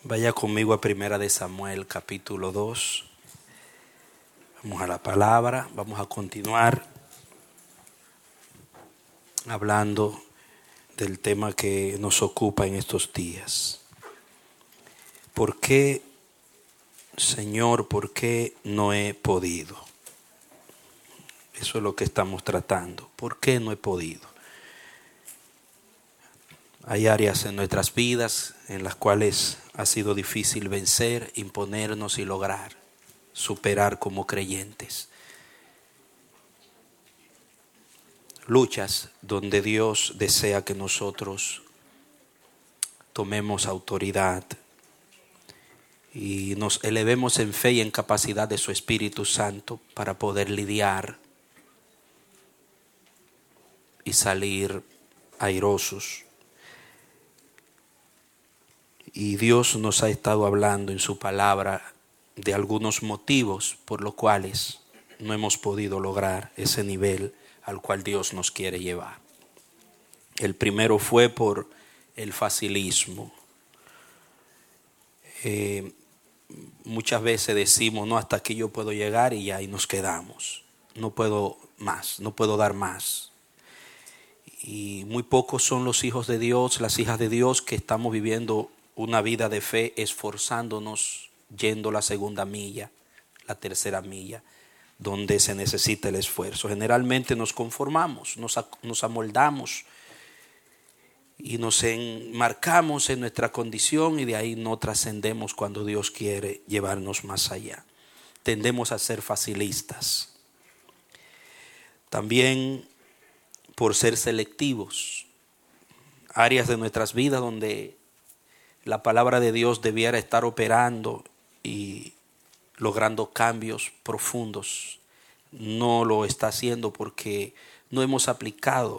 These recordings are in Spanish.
Vaya conmigo a Primera de Samuel, capítulo 2. Vamos a la palabra, vamos a continuar hablando del tema que nos ocupa en estos días. ¿Por qué, Señor, por qué no he podido? Eso es lo que estamos tratando. ¿Por qué no he podido? Hay áreas en nuestras vidas en las cuales ha sido difícil vencer, imponernos y lograr superar como creyentes. Luchas donde Dios desea que nosotros tomemos autoridad y nos elevemos en fe y en capacidad de su Espíritu Santo para poder lidiar y salir airosos. Y Dios nos ha estado hablando en su palabra de algunos motivos por los cuales no hemos podido lograr ese nivel al cual Dios nos quiere llevar. El primero fue por el facilismo. Muchas veces decimos, no, hasta aquí yo puedo llegar y ahí nos quedamos. No puedo más, no puedo dar más. Y muy pocos son los hijos de Dios, las hijas de Dios que estamos viviendo una vida de fe, esforzándonos, yendo la segunda milla, la tercera milla, donde se necesita el esfuerzo. Generalmente nos conformamos, nos amoldamos y nos enmarcamos en nuestra condición y de ahí no trascendemos cuando Dios quiere llevarnos más allá. Tendemos a ser facilistas. También por ser selectivos. Áreas de nuestras vidas donde la palabra de Dios debiera estar operando y logrando cambios profundos. No lo está haciendo porque no hemos aplicado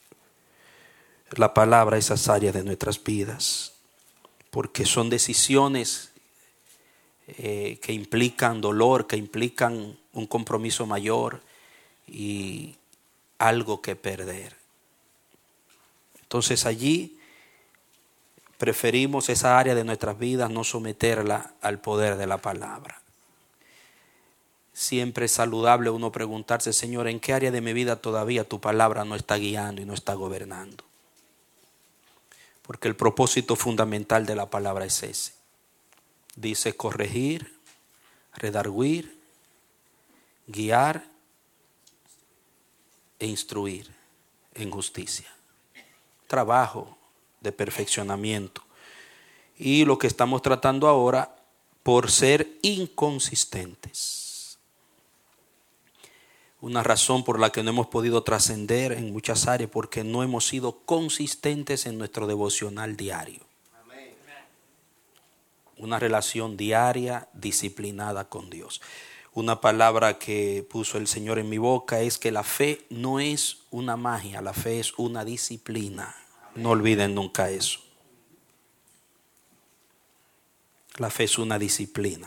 la palabra a esas áreas de nuestras vidas. Porque son decisiones que implican dolor, que implican un compromiso mayor y algo que perder. Entonces allí preferimos esa área de nuestras vidas no someterla al poder de la palabra. Siempre es saludable uno preguntarse, Señor, ¿en qué área de mi vida todavía tu palabra no está guiando y no está gobernando? Porque el propósito fundamental de la palabra es ese. Dice corregir, redarguir, guiar e instruir en justicia. Trabajo de perfeccionamiento. Y lo que estamos tratando ahora, por ser inconsistentes. Una razón por la que no hemos podido trascender en muchas áreas, porque no hemos sido consistentes en nuestro devocional diario. Amén. Una relación diaria, disciplinada con Dios. Una palabra que puso el Señor en mi boca es que la fe no es una magia, la fe es una disciplina. No olviden nunca eso. La fe es una disciplina.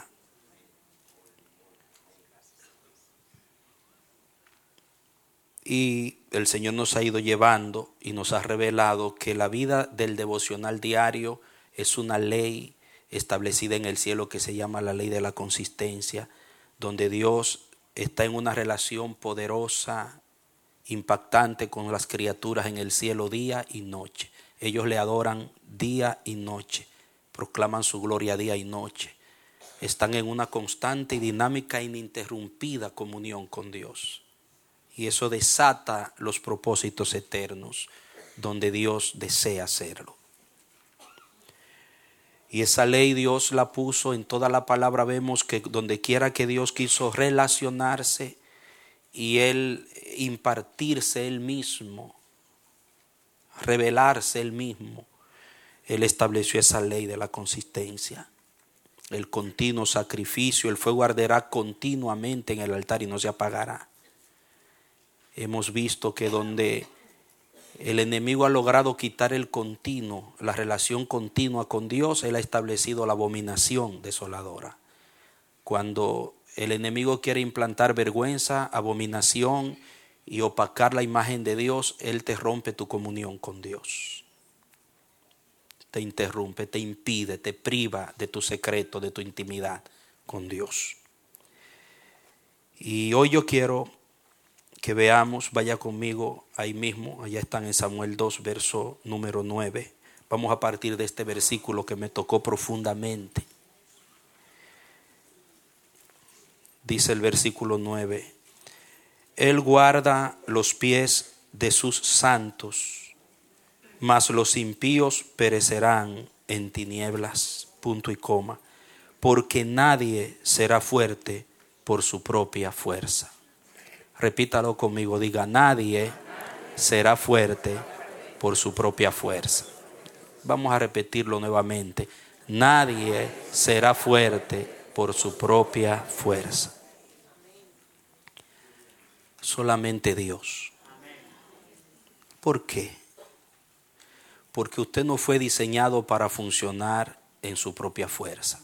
Y el Señor nos ha ido llevando y nos ha revelado que la vida del devocional diario es una ley establecida en el cielo que se llama la ley de la consistencia, donde Dios está en una relación poderosa, impactante con las criaturas en el cielo día y noche. Ellos le adoran día y noche, proclaman su gloria día y noche. Están en una constante y dinámica e ininterrumpida comunión con Dios. Y eso desata los propósitos eternos donde Dios desea hacerlo. Y esa ley Dios la puso en toda la palabra. Vemos que donde quiera que Dios quiso relacionarse y Él impartirse Él mismo, revelarse Él mismo, Él estableció esa ley de la consistencia. El continuo sacrificio, el fuego arderá continuamente en el altar y no se apagará. Hemos visto que donde el enemigo ha logrado quitar el continuo, la relación continua con Dios, Él ha establecido la abominación desoladora. Cuando el enemigo quiere implantar vergüenza, abominación y opacar la imagen de Dios, Él te rompe tu comunión con Dios. te interrumpe, te impide, te priva de tu secreto, de tu intimidad con Dios. Y hoy yo quiero que veamos, vaya conmigo ahí mismo, allá están en Samuel 2, verso número 9. Vamos a partir de este versículo que me tocó profundamente. Dice el versículo 9: Él guarda los pies de sus santos, mas los impíos perecerán en tinieblas. Punto y coma. Porque nadie será fuerte por su propia fuerza. Repítalo conmigo, diga: nadie será fuerte por su propia fuerza. Vamos a repetirlo nuevamente. Nadie será fuerte por su propia fuerza. Solamente Dios. ¿Por qué? Porque usted no fue diseñado para funcionar en su propia fuerza.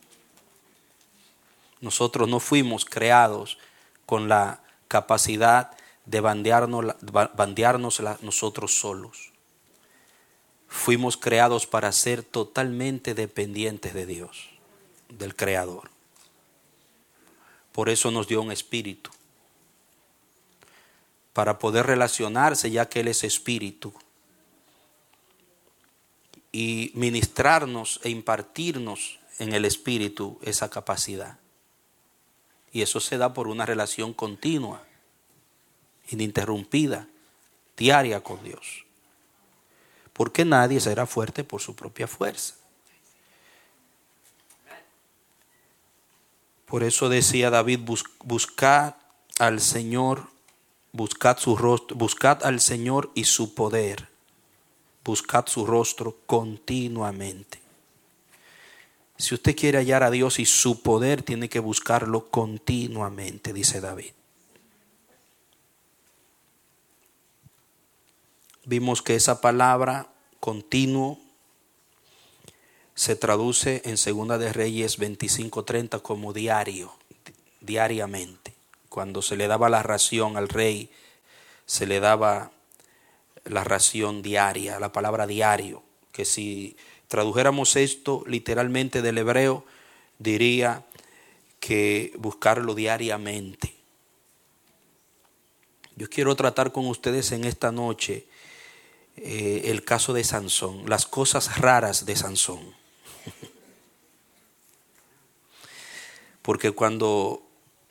Nosotros no fuimos creados con la capacidad de bandeárnosla nosotros solos. Fuimos creados para ser totalmente dependientes de Dios, del Creador. Por eso nos dio un espíritu, para poder relacionarse, ya que Él es espíritu, y ministrarnos e impartirnos en el espíritu esa capacidad. Y eso se da por una relación continua, ininterrumpida, diaria con Dios. Porque nadie será fuerte por su propia fuerza. Por eso decía David: buscad al Señor, buscad su rostro, buscad al Señor y su poder, buscad su rostro continuamente. Si usted quiere hallar a Dios y su poder, tiene que buscarlo continuamente, dice David. Vimos que esa palabra continuo se traduce en 2 de Reyes 25:30 como diario, diariamente. Cuando se le daba la ración al rey, se le daba la ración diaria, la palabra diario, que si tradujéramos esto literalmente del hebreo, diría que buscarlo diariamente. Yo quiero tratar con ustedes en esta noche el caso de Sansón, las cosas raras de Sansón. Porque cuando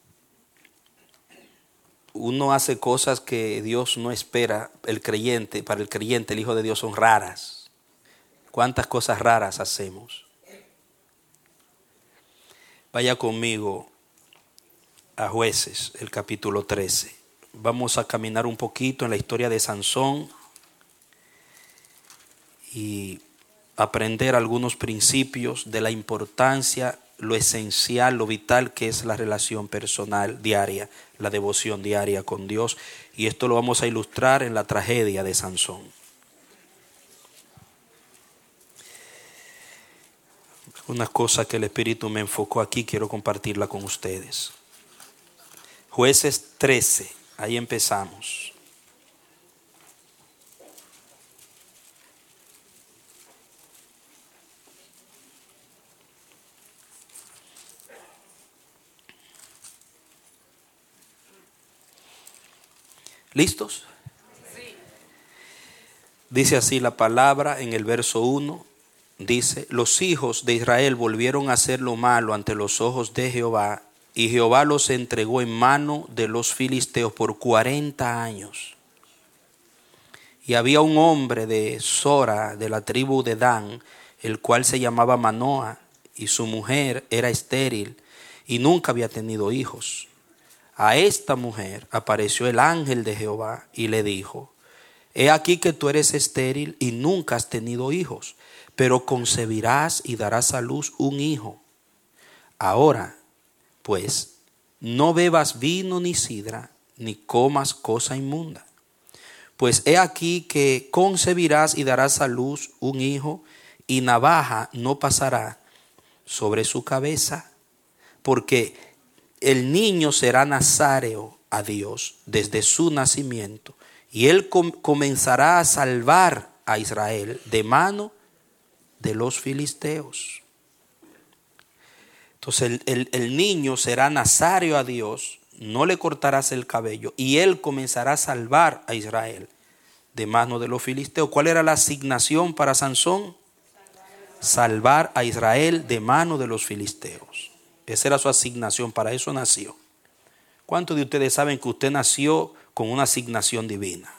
uno hace cosas que Dios no espera, para el creyente, el Hijo de Dios, son raras. ¿Cuántas cosas raras hacemos? Vaya conmigo a Jueces, el capítulo 13. Vamos a caminar un poquito en la historia de Sansón y aprender algunos principios de la importancia, lo esencial, lo vital que es la relación personal diaria, la devoción diaria con Dios. Y esto lo vamos a ilustrar en la tragedia de Sansón. Una cosa que el Espíritu me enfocó aquí, quiero compartirla con ustedes. Jueces 13, ahí empezamos. ¿Listos? Sí. Dice así la palabra en el verso 1. Dice: los hijos de Israel volvieron a hacer lo malo ante los ojos de Jehová, y Jehová los entregó en mano de los filisteos por 40 años. Y había un hombre de Sora, de la tribu de Dan, el cual se llamaba Manoa, y su mujer era estéril y nunca había tenido hijos. A esta mujer apareció el ángel de Jehová y le dijo: he aquí que tú eres estéril y nunca has tenido hijos, pero concebirás y darás a luz un hijo. Ahora, pues, no bebas vino ni sidra, ni comas cosa inmunda. Pues he aquí que concebirás y darás a luz un hijo, y navaja no pasará sobre su cabeza, porque el niño será nazáreo a Dios desde su nacimiento, y él comenzará a salvar a Israel de mano de los filisteos. Entonces el niño será nazario a Dios, no le cortarás el cabello y él comenzará a salvar a Israel de mano de los filisteos. ¿Cuál era la asignación para Sansón? Salvar a Israel de mano de los filisteos. Esa era su asignación, para eso nació. ¿Cuántos de ustedes saben que usted nació con una asignación divina?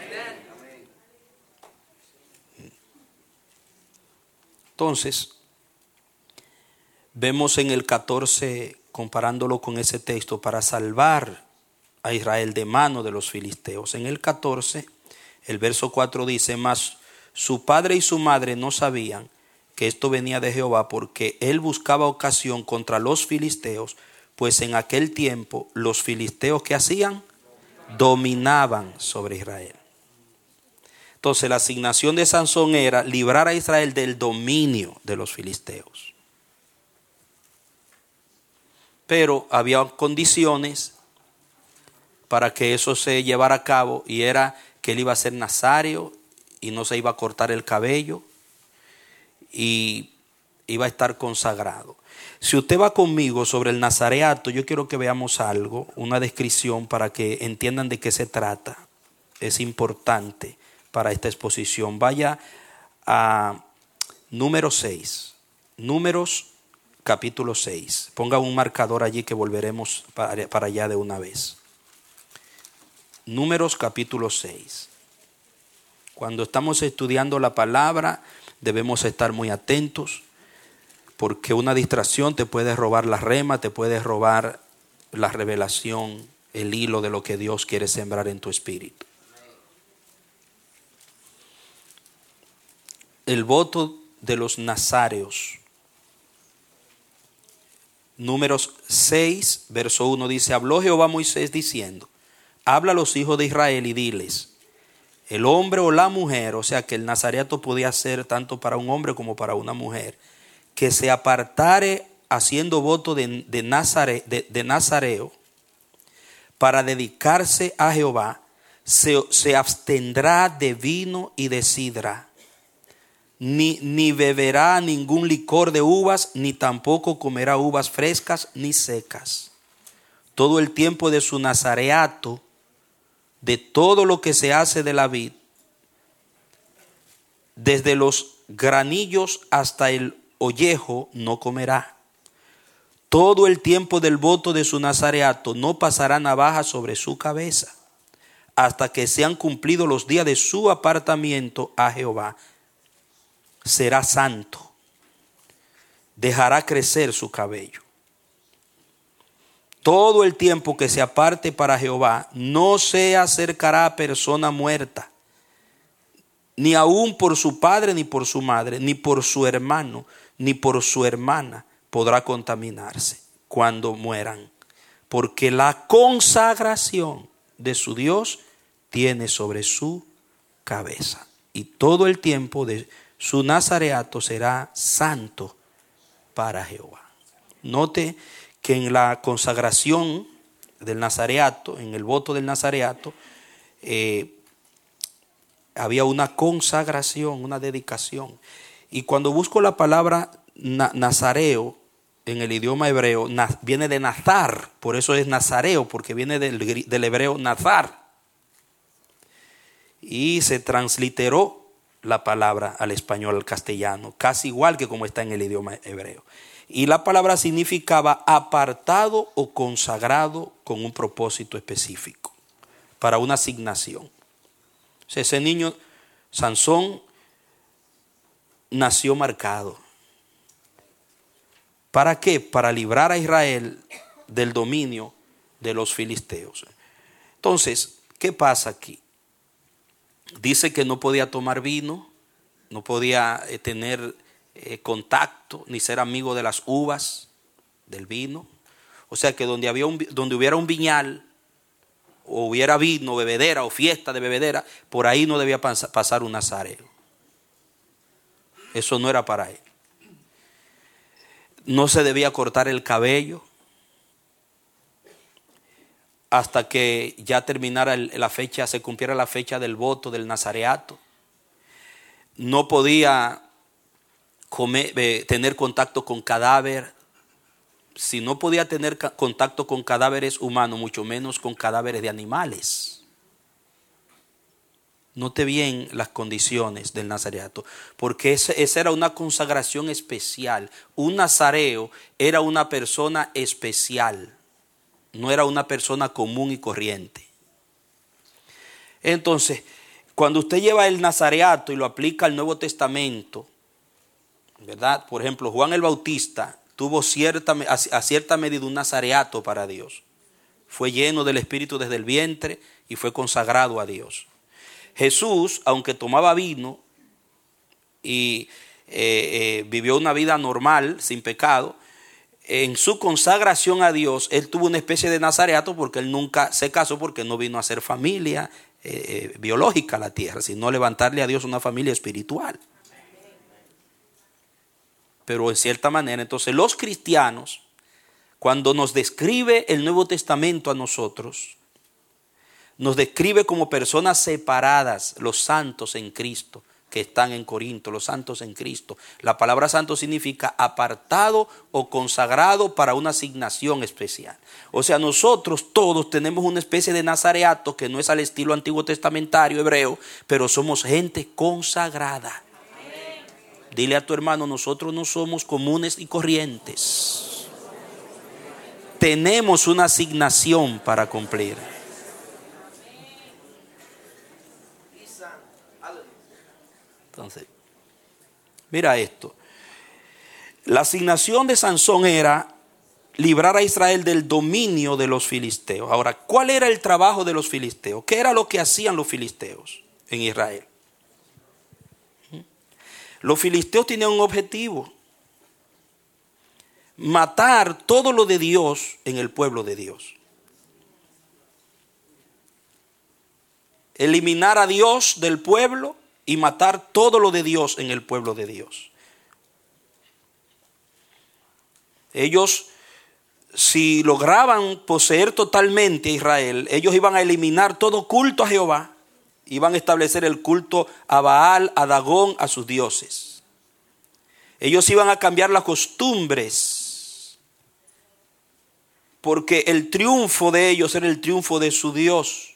Entonces, vemos en el 14, comparándolo con ese texto, para salvar a Israel de mano de los filisteos. En el 14, el verso 4 dice: mas su padre y su madre no sabían que esto venía de Jehová, porque él buscaba ocasión contra los filisteos, pues en aquel tiempo los filisteos, ¿qué hacían? Dominaban sobre Israel. Entonces la asignación de Sansón era librar a Israel del dominio de los filisteos. Pero había condiciones para que eso se llevara a cabo, y era que él iba a ser nazario y no se iba a cortar el cabello y iba a estar consagrado. Si usted va conmigo sobre el nazareato, yo quiero que veamos algo, una descripción para que entiendan de qué se trata. Es importante para esta exposición. Vaya a número 6, Números capítulo 6. Ponga un marcador allí que volveremos para allá de una vez. Números capítulo 6. Cuando estamos estudiando la palabra debemos estar muy atentos, porque una distracción te puede robar la rema, te puede robar la revelación, el hilo de lo que Dios quiere sembrar en tu espíritu. El voto de los nazareos. Números 6, verso 1 dice: habló Jehová a Moisés diciendo: habla a los hijos de Israel y diles, el hombre o la mujer, o sea que el nazareato podía ser tanto para un hombre como para una mujer, que se apartare haciendo voto de nazareo para dedicarse a Jehová, se abstendrá de vino y de sidra, ni beberá ningún licor de uvas, ni tampoco comerá uvas frescas ni secas. Todo el tiempo de su nazareato, de todo lo que se hace de la vid, desde los granillos hasta el ollejo, no comerá. Todo el tiempo del voto de su nazareato no pasará navaja sobre su cabeza, hasta que sean cumplidos los días de su apartamiento a Jehová. Será santo, dejará crecer su cabello. Todo el tiempo que se aparte para Jehová, no se acercará a persona muerta, ni aun por su padre, ni por su madre, ni por su hermano, ni por su hermana podrá contaminarse cuando mueran, porque la consagración de su Dios tiene sobre su cabeza, y todo el tiempo de su nazareato será santo para Jehová. Note que en la consagración del nazareato, en el voto del nazareato, había una consagración, una dedicación. Y cuando busco la palabra nazareo en el idioma hebreo, viene de nazar, por eso es nazareo, porque viene del hebreo nazar. Y se transliteró la palabra al español, al castellano, casi igual que como está en el idioma hebreo. Y la palabra significaba apartado o consagrado con un propósito específico, para una asignación. O sea, ese niño, Sansón, nació marcado. ¿Para qué? Para librar a Israel del dominio de los filisteos. Entonces, ¿qué pasa aquí? Dice que no podía tomar vino, no podía tener contacto ni ser amigo de las uvas, del vino. O sea que donde hubiera un viñal, o hubiera vino, bebedera o fiesta de bebedera, por ahí no debía pasar un nazareo. Eso no era para él. No se debía cortar el cabello hasta que ya terminara la fecha, se cumpliera la fecha del voto del nazareato. No podía tener contacto con cadáver. Si no podía tener contacto con cadáveres humanos, mucho menos con cadáveres de animales. Note bien las condiciones del nazareato, porque esa era una consagración especial. Un nazareo era una persona especial, no era una persona común y corriente. Entonces, cuando usted lleva el nazareato y lo aplica al Nuevo Testamento, ¿verdad? Por ejemplo, Juan el Bautista tuvo a cierta medida un nazareato para Dios. Fue lleno del Espíritu desde el vientre y fue consagrado a Dios. Jesús, aunque tomaba vino y vivió una vida normal, sin pecado, en su consagración a Dios, él tuvo una especie de nazareato porque él nunca se casó, porque no vino a ser familia biológica a la tierra, sino levantarle a Dios una familia espiritual. Pero en cierta manera, entonces los cristianos, cuando nos describe el Nuevo Testamento a nosotros, nos describe como personas separadas, los santos en Cristo, que están en Corinto, los santos en Cristo. La palabra santo significa apartado o consagrado para una asignación especial. O sea, nosotros todos tenemos una especie de nazareato que no es al estilo antiguo testamentario hebreo, pero somos gente consagrada. Dile a tu hermano, nosotros no somos comunes y corrientes. Tenemos una asignación para cumplir. Entonces, mira esto. La asignación de Sansón era librar a Israel del dominio de los filisteos. Ahora, ¿cuál era el trabajo de los filisteos? ¿Qué era lo que hacían los filisteos en Israel? Los filisteos tenían un objetivo: matar todo lo de Dios en el pueblo de Dios. Eliminar a Dios del pueblo y matar todo lo de Dios en el pueblo de Dios. Ellos, si lograban poseer totalmente a Israel, ellos iban a eliminar todo culto a Jehová. Iban a establecer el culto a Baal, a Dagón, a sus dioses. Ellos iban a cambiar las costumbres, porque el triunfo de ellos era el triunfo de su Dios.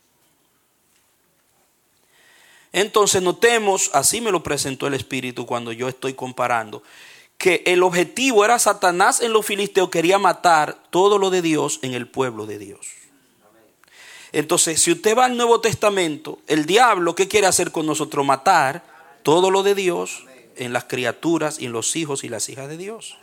Entonces notemos, así me lo presentó el Espíritu cuando yo estoy comparando, que el objetivo era Satanás en los filisteos, quería matar todo lo de Dios en el pueblo de Dios. Entonces, si usted va al Nuevo Testamento, el diablo, ¿qué quiere hacer con nosotros? Matar todo lo de Dios en las criaturas y en los hijos y las hijas de Dios.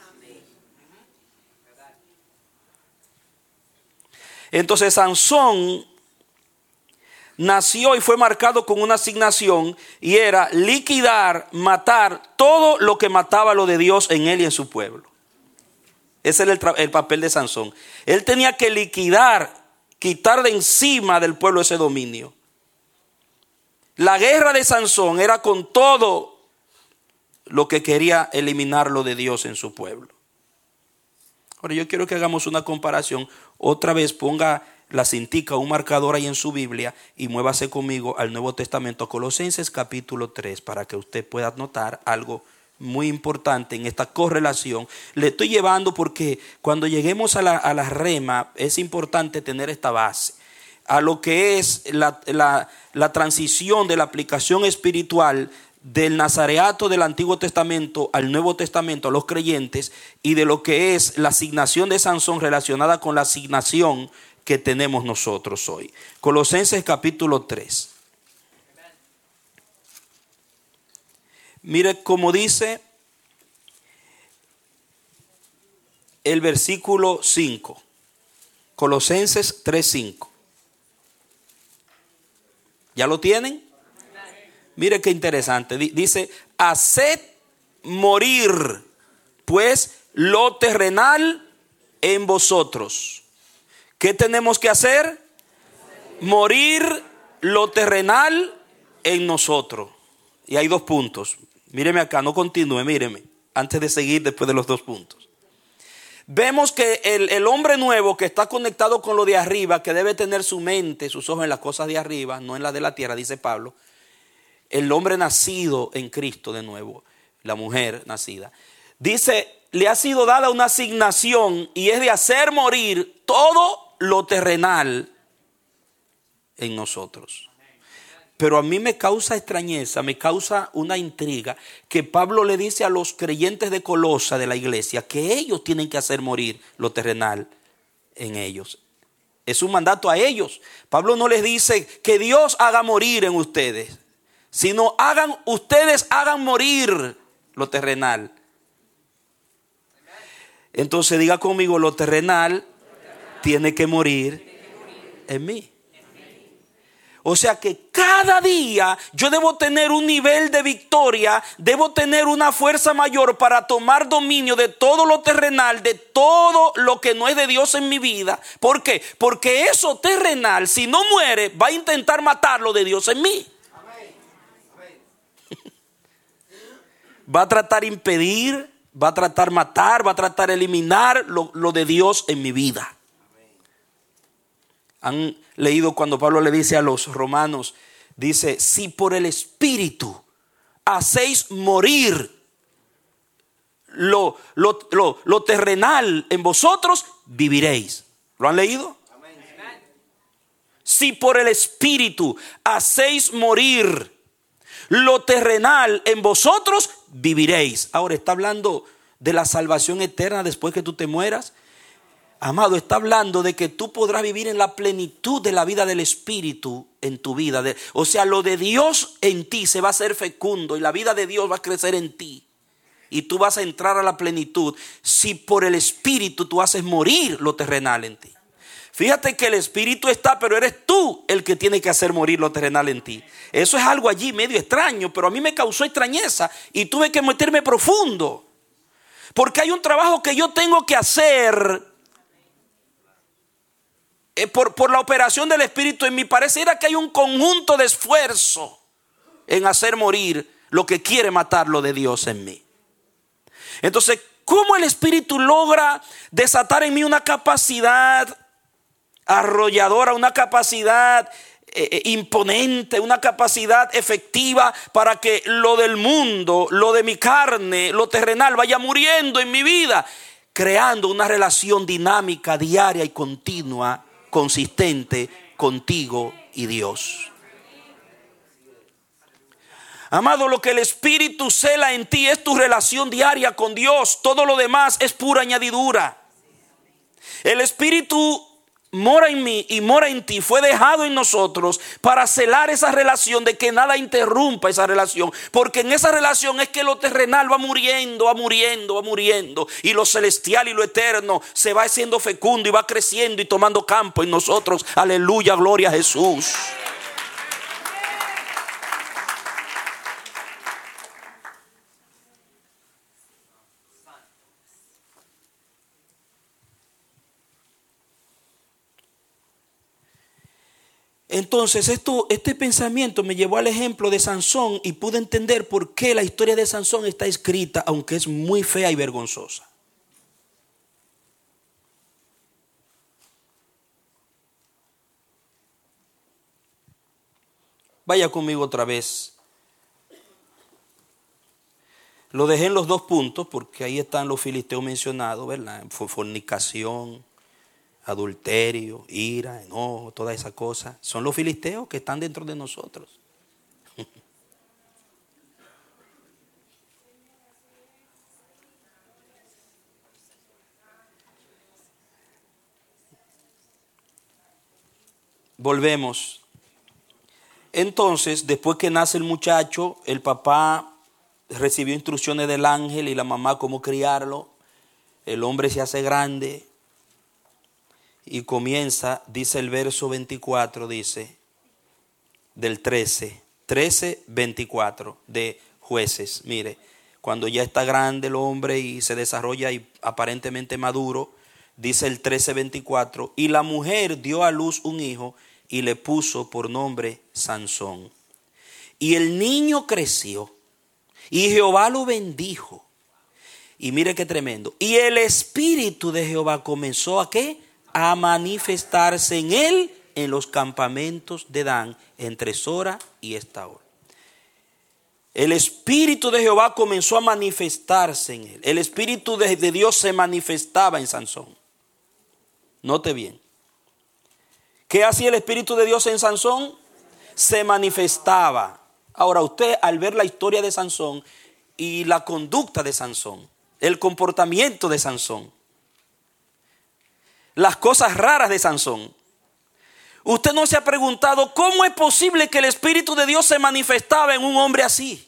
Entonces, Sansón nació y fue marcado con una asignación, y era liquidar, matar todo lo que mataba lo de Dios en él y en su pueblo. Ese era el papel de Sansón. Él tenía que liquidar, quitar de encima del pueblo ese dominio. La guerra de Sansón era con todo lo que quería eliminar lo de Dios en su pueblo. Ahora yo quiero que hagamos una comparación. Otra vez ponga la cintica, un marcador ahí en su Biblia, y muévase conmigo al Nuevo Testamento, Colosenses capítulo 3, para que usted pueda notar algo muy importante en esta correlación. Le estoy llevando porque cuando lleguemos a la rema es importante tener esta base, a lo que es la transición de la aplicación espiritual del nazareato del Antiguo Testamento al Nuevo Testamento a los creyentes, y de lo que es la asignación de Sansón relacionada con la asignación que tenemos nosotros hoy. Colosenses capítulo 3. Mire cómo dice el versículo 5. Colosenses 3:5. ¿Ya lo tienen? Mire qué interesante. Dice: haced morir pues lo terrenal en vosotros. ¿Qué tenemos que hacer? Morir lo terrenal en nosotros. Y hay 2 puntos. Míreme acá, no continúe, míreme, antes de seguir después de los 2 puntos. Vemos que el hombre nuevo que está conectado con lo de arriba, que debe tener su mente, sus ojos en las cosas de arriba, no en las de la tierra, dice Pablo. El hombre nacido en Cristo de nuevo la mujer nacida, dice, le ha sido dada una asignación y es de hacer morir todo lo terrenal en nosotros. Pero a mí me causa extrañeza, me causa una intriga que Pablo le dice a los creyentes de Colosa de la iglesia que ellos tienen que hacer morir lo terrenal en ellos. Es un mandato a ellos. Pablo no les dice que Dios haga morir en ustedes, sino ustedes hagan morir lo terrenal. Entonces diga conmigo, lo terrenal tiene que morir en mí. O sea que cada día yo debo tener un nivel de victoria, debo tener una fuerza mayor para tomar dominio de todo lo terrenal, de todo lo que no es de Dios en mi vida. ¿Por qué? Porque eso terrenal, si no muere, va a intentar matar lo de Dios en mí. Va a tratar de impedir, va a tratar de matar, va a tratar de eliminar lo de Dios en mi vida. Han leído cuando Pablo le dice a los romanos, dice, si por el Espíritu hacéis morir lo terrenal en vosotros, viviréis. ¿Lo han leído? Amén. Si por el Espíritu hacéis morir lo terrenal en vosotros, viviréis. Ahora está hablando de la salvación eterna después que tú te mueras. Amado, está hablando de que tú podrás vivir en la plenitud de la vida del Espíritu en tu vida. O sea, lo de Dios en ti se va a hacer fecundo y la vida de Dios va a crecer en ti. Y tú vas a entrar a la plenitud si por el Espíritu tú haces morir lo terrenal en ti. Fíjate que el Espíritu está, pero eres tú el que tiene que hacer morir lo terrenal en ti. Eso es algo allí medio extraño, pero a mí me causó extrañeza y tuve que meterme profundo. Porque hay un trabajo que yo tengo que hacer por la operación del Espíritu en mí. Pareciera que hay un conjunto de esfuerzo en hacer morir lo que quiere matar lo de Dios en mí. Entonces, ¿cómo el Espíritu logra desatar en mí una capacidad arrolladora, una capacidad imponente, una capacidad efectiva para que lo del mundo, lo de mi carne, lo terrenal vaya muriendo en mi vida, creando una relación dinámica, diaria y continua, consistente contigo y Dios? Amado, lo que el Espíritu cela en ti es tu relación diaria con Dios. Todo lo demás es pura añadidura. El Espíritu mora en mí y mora en ti. Fue dejado en nosotros para celar esa relación, de que nada interrumpa esa relación. Porque en esa relación es que lo terrenal va muriendo, va muriendo, va muriendo. Y lo celestial y lo eterno se va haciendo fecundo y va creciendo y tomando campo en nosotros. Aleluya, gloria a Jesús. Entonces este pensamiento me llevó al ejemplo de Sansón y pude entender por qué la historia de Sansón está escrita, aunque es muy fea y vergonzosa. Vaya conmigo otra vez. Lo dejé en los 2 puntos porque ahí están los filisteos mencionados, ¿verdad? Fornicación, adulterio, ira, enojo, todas esas cosas. Son los filisteos que están dentro de nosotros. Volvemos. Entonces, después que nace el muchacho, el papá recibió instrucciones del ángel y la mamá cómo criarlo. El hombre se hace grande. Y comienza, dice el verso 24, dice, del 13, 24 de Jueces. Mire, cuando ya está grande el hombre y se desarrolla y aparentemente maduro, dice el 13:24, y la mujer dio a luz un hijo y le puso por nombre Sansón. Y el niño creció y Jehová lo bendijo. Y mire qué tremendo. Y el Espíritu de Jehová comenzó a ¿qué? A manifestarse en él en los campamentos de Dan entre Sora y Estaol. el Espíritu de Jehová comenzó a manifestarse en él. El Espíritu de Dios se manifestaba en Sansón. Note bien. ¿Qué hacía el Espíritu de Dios en Sansón? Se manifestaba. Ahora usted, al ver la historia de Sansón y la conducta de Sansón, el comportamiento de Sansón, las cosas raras de Sansón, usted no se ha preguntado cómo es posible que el Espíritu de Dios se manifestaba en un hombre así.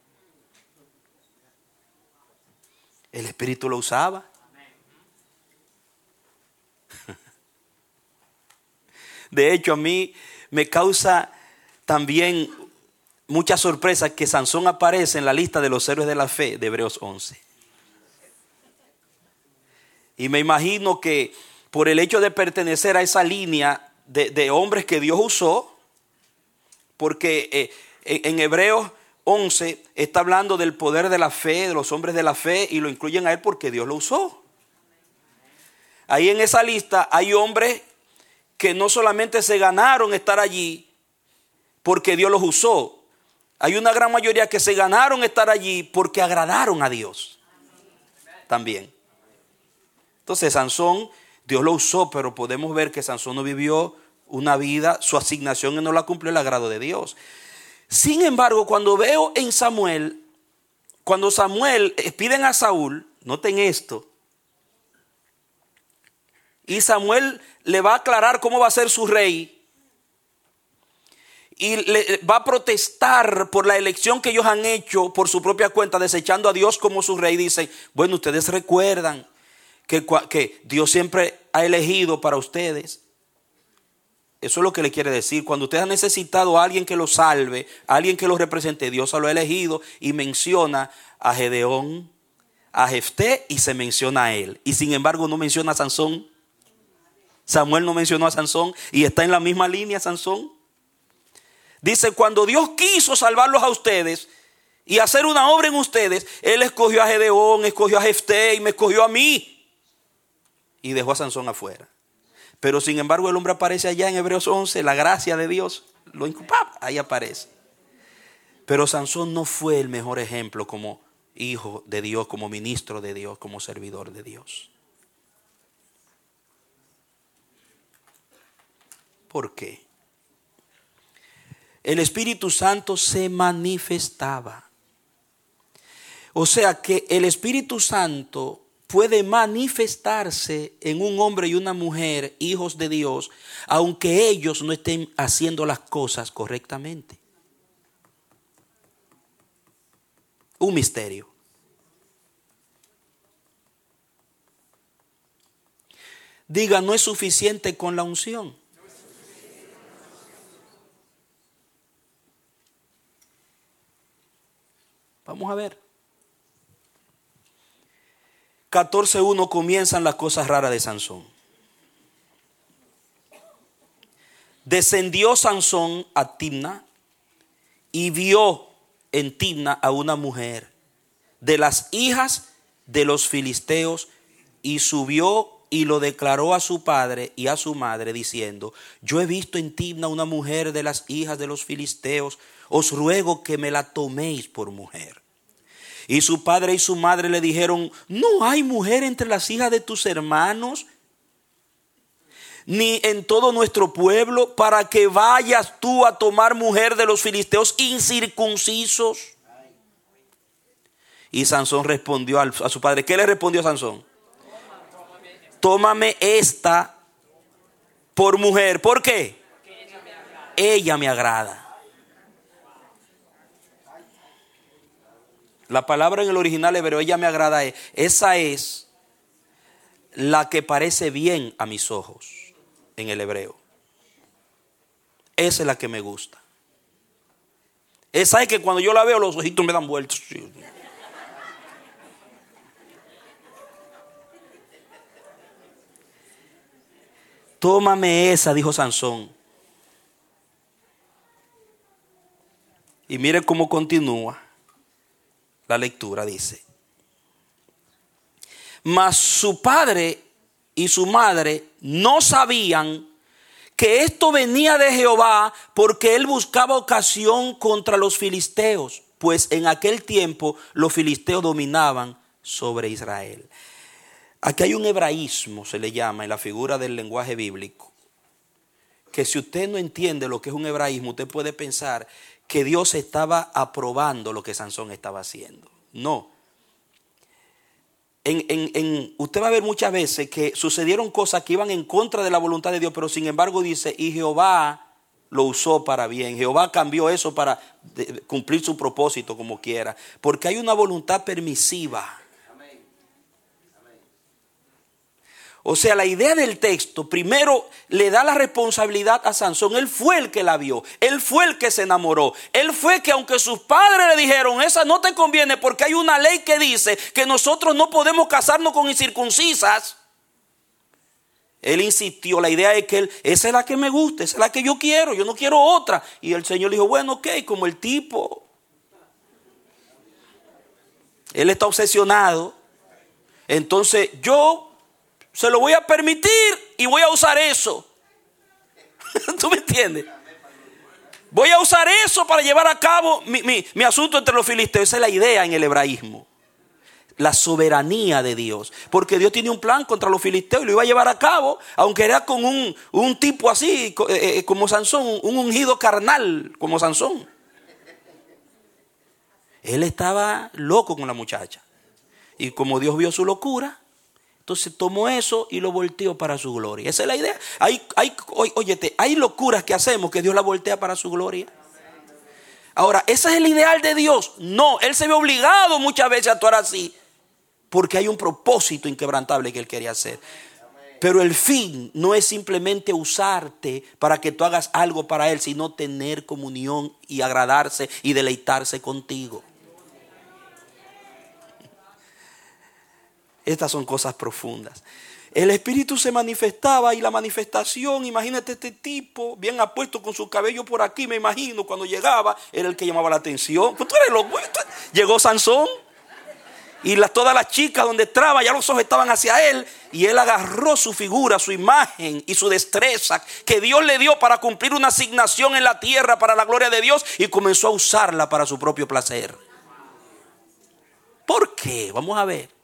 El Espíritu lo usaba. De hecho, a mí me causa también mucha sorpresa que Sansón aparece en la lista de los héroes de la fe de Hebreos 11. Y me imagino que por el hecho de pertenecer a esa línea de hombres que Dios usó, porque en Hebreos 11 está hablando del poder de la fe, de los hombres de la fe, y lo incluyen a él porque Dios lo usó. Ahí en esa lista hay hombres que no solamente se ganaron estar allí porque Dios los usó. Hay una gran mayoría que se ganaron estar allí porque agradaron a Dios también. Entonces Sansón, Dios lo usó, pero podemos ver que Sansón no vivió una vida, su asignación no la cumplió el agrado de Dios. Sin embargo, cuando veo en Samuel, cuando Samuel piden a Saúl, noten esto, y Samuel le va a aclarar cómo va a ser su rey, y le va a protestar por la elección que ellos han hecho por su propia cuenta, desechando a Dios como su rey. Dicen, bueno, ustedes recuerdan que Dios siempre ha elegido para ustedes. Eso es lo que le quiere decir. Cuando usted ha necesitado a alguien que lo salve, a alguien que lo represente, Dios lo ha elegido, y menciona a Gedeón, a Jefté, y se menciona a él. Y sin embargo no menciona a Sansón. Samuel no mencionó a Sansón, y está en la misma línea Sansón. Dice, cuando Dios quiso salvarlos a ustedes y hacer una obra en ustedes, Él escogió a Gedeón, escogió a Jefté y me escogió a mí. Y dejó a Sansón afuera. Pero sin embargo el hombre aparece allá en Hebreos 11, la gracia de Dios, ahí aparece. Pero Sansón no fue el mejor ejemplo como hijo de Dios, como ministro de Dios, como servidor de Dios. ¿Por qué? El Espíritu Santo se manifestaba. O sea que el Espíritu Santo puede manifestarse en un hombre y una mujer, hijos de Dios, aunque ellos no estén haciendo las cosas correctamente. Un misterio. Diga, no es suficiente con la unción. Vamos a ver. 14:1 comienzan las cosas raras de Sansón. Descendió Sansón a Timna y vio en Timna a una mujer de las hijas de los filisteos, y subió y lo declaró a su padre y a su madre, diciendo, yo he visto en Timna una mujer de las hijas de los filisteos, os ruego que me la toméis por mujer. Y su padre y su madre le dijeron, no hay mujer entre las hijas de tus hermanos, ni en todo nuestro pueblo, para que vayas tú a tomar mujer de los filisteos incircuncisos. Y Sansón respondió a su padre. ¿Qué le respondió Sansón? Tómame esta por mujer. ¿Por qué? Ella me agrada. La palabra en el original hebreo, ella me agrada, esa es la que parece bien a mis ojos en el hebreo. Esa es la que me gusta. Esa es que cuando yo la veo los ojitos me dan vueltas. Tómame esa, dijo Sansón. Y mire cómo continúa la lectura, dice. Mas su padre y su madre no sabían que esto venía de Jehová, porque él buscaba ocasión contra los filisteos. pues en aquel tiempo los filisteos dominaban sobre Israel. Aquí hay un hebraísmo, se le llama, en la figura del lenguaje bíblico, que si usted no entiende lo que es un hebraísmo, usted puede pensar que Dios estaba aprobando lo que Sansón estaba haciendo. No. Usted va a ver muchas veces que sucedieron cosas que iban en contra de la voluntad de Dios, pero sin embargo dice, y Jehová lo usó para bien. Jehová cambió eso para cumplir su propósito como quiera, porque hay una voluntad permisiva. O sea, la idea del texto primero le da la responsabilidad a Sansón. Él fue el que la vio, él fue el que se enamoró, él fue que aunque sus padres le dijeron, esa no te conviene porque hay una ley que dice que nosotros no podemos casarnos con incircuncisas, él insistió. La idea es que esa es la que me gusta, esa es la que yo no quiero otra. Y el Señor dijo, bueno, ok, como el tipo, él está obsesionado, entonces yo se lo voy a permitir y voy a usar eso. ¿Tú me entiendes? Voy a usar eso para llevar a cabo mi asunto entre los filisteos. Esa es la idea en el hebraísmo. La soberanía de Dios. Porque Dios tiene un plan contra los filisteos y lo iba a llevar a cabo, aunque era con un tipo así, como Sansón, un ungido carnal como Sansón. Él estaba loco con la muchacha. Y como Dios vio su locura, entonces tomó eso y lo volteó para su gloria. Esa es la idea. Óyete, hay locuras que hacemos que Dios la voltea para su gloria. Ahora, ¿ese es el ideal de Dios? No, Él se ve obligado muchas veces a actuar así, porque hay un propósito inquebrantable que Él quería hacer. Pero el fin no es simplemente usarte para que tú hagas algo para Él, sino tener comunión y agradarse y deleitarse contigo. Estas son cosas profundas. El Espíritu se manifestaba y la manifestación, imagínate este tipo bien apuesto con su cabello por aquí, me imagino, cuando llegaba, era el que llamaba la atención. Pues tú eres loco. Llegó Sansón y todas las chicas donde entraba, ya los ojos estaban hacia él, y él agarró su figura, su imagen y su destreza que Dios le dio para cumplir una asignación en la tierra para la gloria de Dios, y comenzó a usarla para su propio placer. ¿Por qué? Vamos a ver.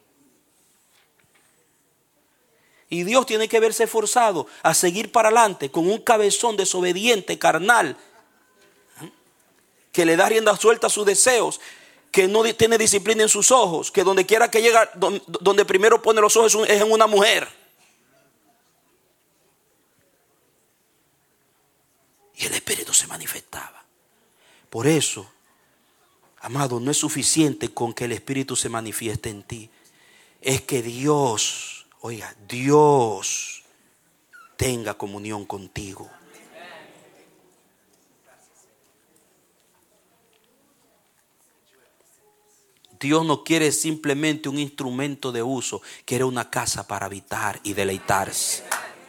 Y Dios tiene que verse forzado a seguir para adelante con un cabezón desobediente, carnal, que le da rienda suelta a sus deseos, que no tiene disciplina en sus ojos, que donde quiera que llega, donde primero pone los ojos es en una mujer. Y el Espíritu se manifestaba. Por eso, amado, no es suficiente con que el Espíritu se manifieste en ti. Es que Dios tenga comunión contigo. Dios no quiere simplemente un instrumento de uso, quiere una casa para habitar y deleitarse.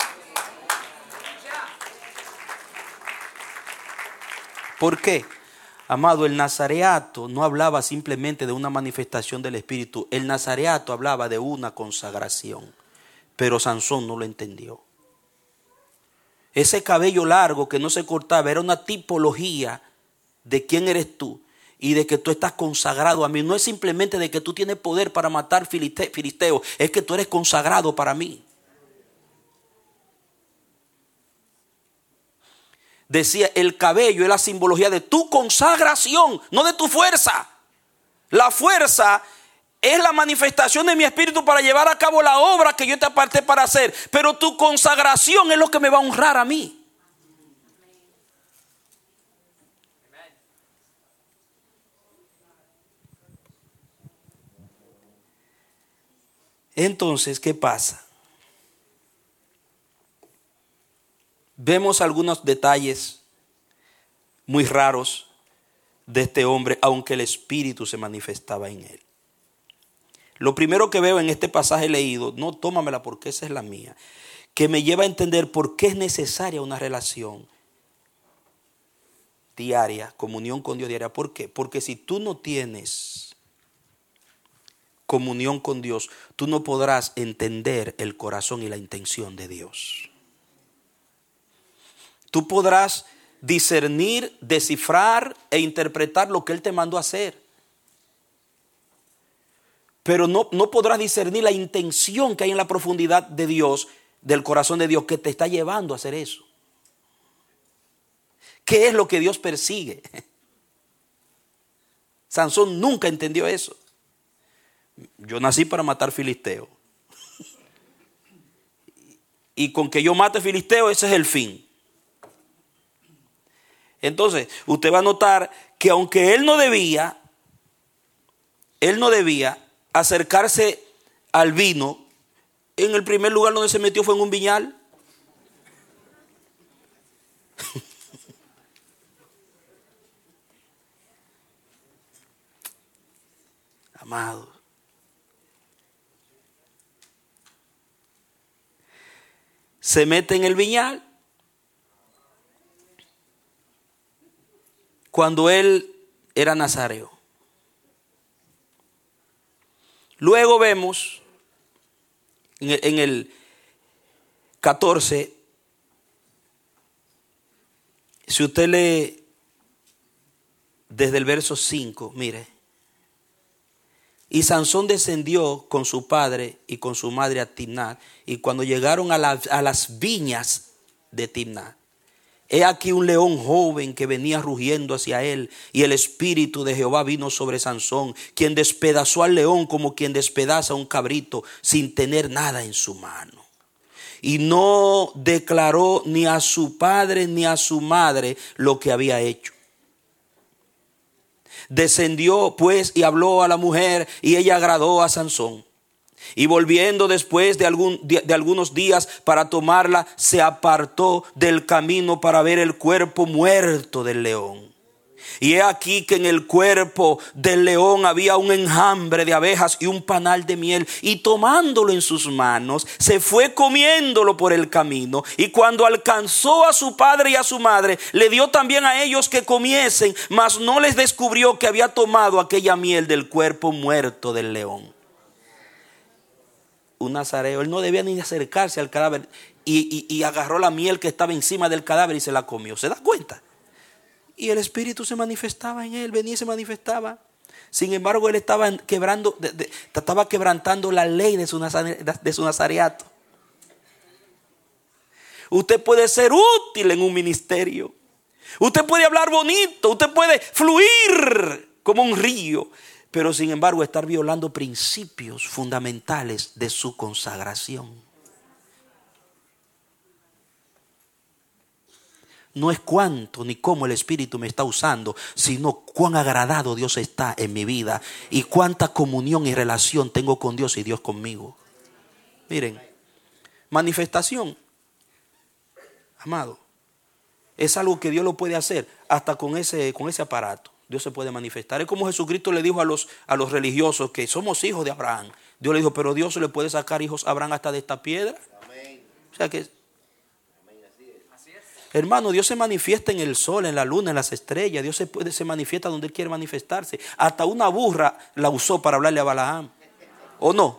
¿Por qué? Amado, el nazareato no hablaba simplemente de una manifestación del Espíritu. El nazareato hablaba de una consagración. Pero Sansón no lo entendió. Ese cabello largo que no se cortaba era una tipología de quién eres tú y de que tú estás consagrado a mí. No es simplemente de que tú tienes poder para matar filisteos, es que tú eres consagrado para mí. Decía, el cabello es la simbología de tu consagración, no de tu fuerza. La fuerza es la manifestación de mi espíritu para llevar a cabo la obra que yo te aparté para hacer. Pero tu consagración es lo que me va a honrar a mí. Entonces, ¿qué pasa? Vemos algunos detalles muy raros de este hombre, aunque el Espíritu se manifestaba en él. Lo primero que veo en este pasaje leído, no tómamela porque esa es la mía, que me lleva a entender por qué es necesaria una relación diaria, comunión con Dios diaria. ¿Por qué? Porque si tú no tienes comunión con Dios, tú no podrás entender el corazón y la intención de Dios. Tú podrás discernir, descifrar e interpretar lo que Él te mandó a hacer. Pero no podrás discernir la intención que hay en la profundidad de Dios, del corazón de Dios, que te está llevando a hacer eso. ¿Qué es lo que Dios persigue? Sansón nunca entendió eso. Yo nací para matar filisteos. Y con que yo mate filisteos, ese es el fin. Entonces, usted va a notar que aunque él no debía acercarse al vino, en el primer lugar donde se metió fue en un viñal. Amados, se mete en el viñal cuando él era nazareo. Luego vemos en el 14, si usted lee desde el verso 5, mire. Y Sansón descendió con su padre y con su madre a Timnat. Y cuando llegaron a las viñas de Timnat, he aquí un león joven que venía rugiendo hacia él. Y el espíritu de Jehová vino sobre Sansón, quien despedazó al león como quien despedaza un cabrito sin tener nada en su mano. Y no declaró ni a su padre ni a su madre lo que había hecho. Descendió pues y habló a la mujer, y ella agradó a Sansón. Y volviendo después de algunos días para tomarla, se apartó del camino para ver el cuerpo muerto del león. Y he aquí que en el cuerpo del león había un enjambre de abejas y un panal de miel. Y tomándolo en sus manos, se fue comiéndolo por el camino. Y cuando alcanzó a su padre y a su madre, le dio también a ellos que comiesen, mas no les descubrió que había tomado aquella miel del cuerpo muerto del león. Un nazareo, él no debía ni acercarse al cadáver, y agarró la miel que estaba encima del cadáver y se la comió. ¿Se da cuenta? Y el espíritu se manifestaba en él, venía y se manifestaba. Sin embargo, él estaba quebrantando la ley de su nazareato. Usted puede ser útil en un ministerio. Usted puede hablar bonito, usted puede fluir como un río, pero sin embargo estar violando principios fundamentales de su consagración. No es cuánto ni cómo el Espíritu me está usando, sino cuán agradado Dios está en mi vida y cuánta comunión y relación tengo con Dios y Dios conmigo. Miren, manifestación, amado, es algo que Dios lo puede hacer hasta con ese aparato. Dios se puede manifestar. Es como Jesucristo le dijo a los religiosos que somos hijos de Abraham. Dios le dijo, pero Dios le puede sacar hijos a Abraham hasta de esta piedra. Amén. O sea que, hermano, Dios se manifiesta en el sol, en la luna, en las estrellas. Dios se manifiesta donde Él quiere manifestarse. Hasta una burra la usó para hablarle a Balaam. ¿O no?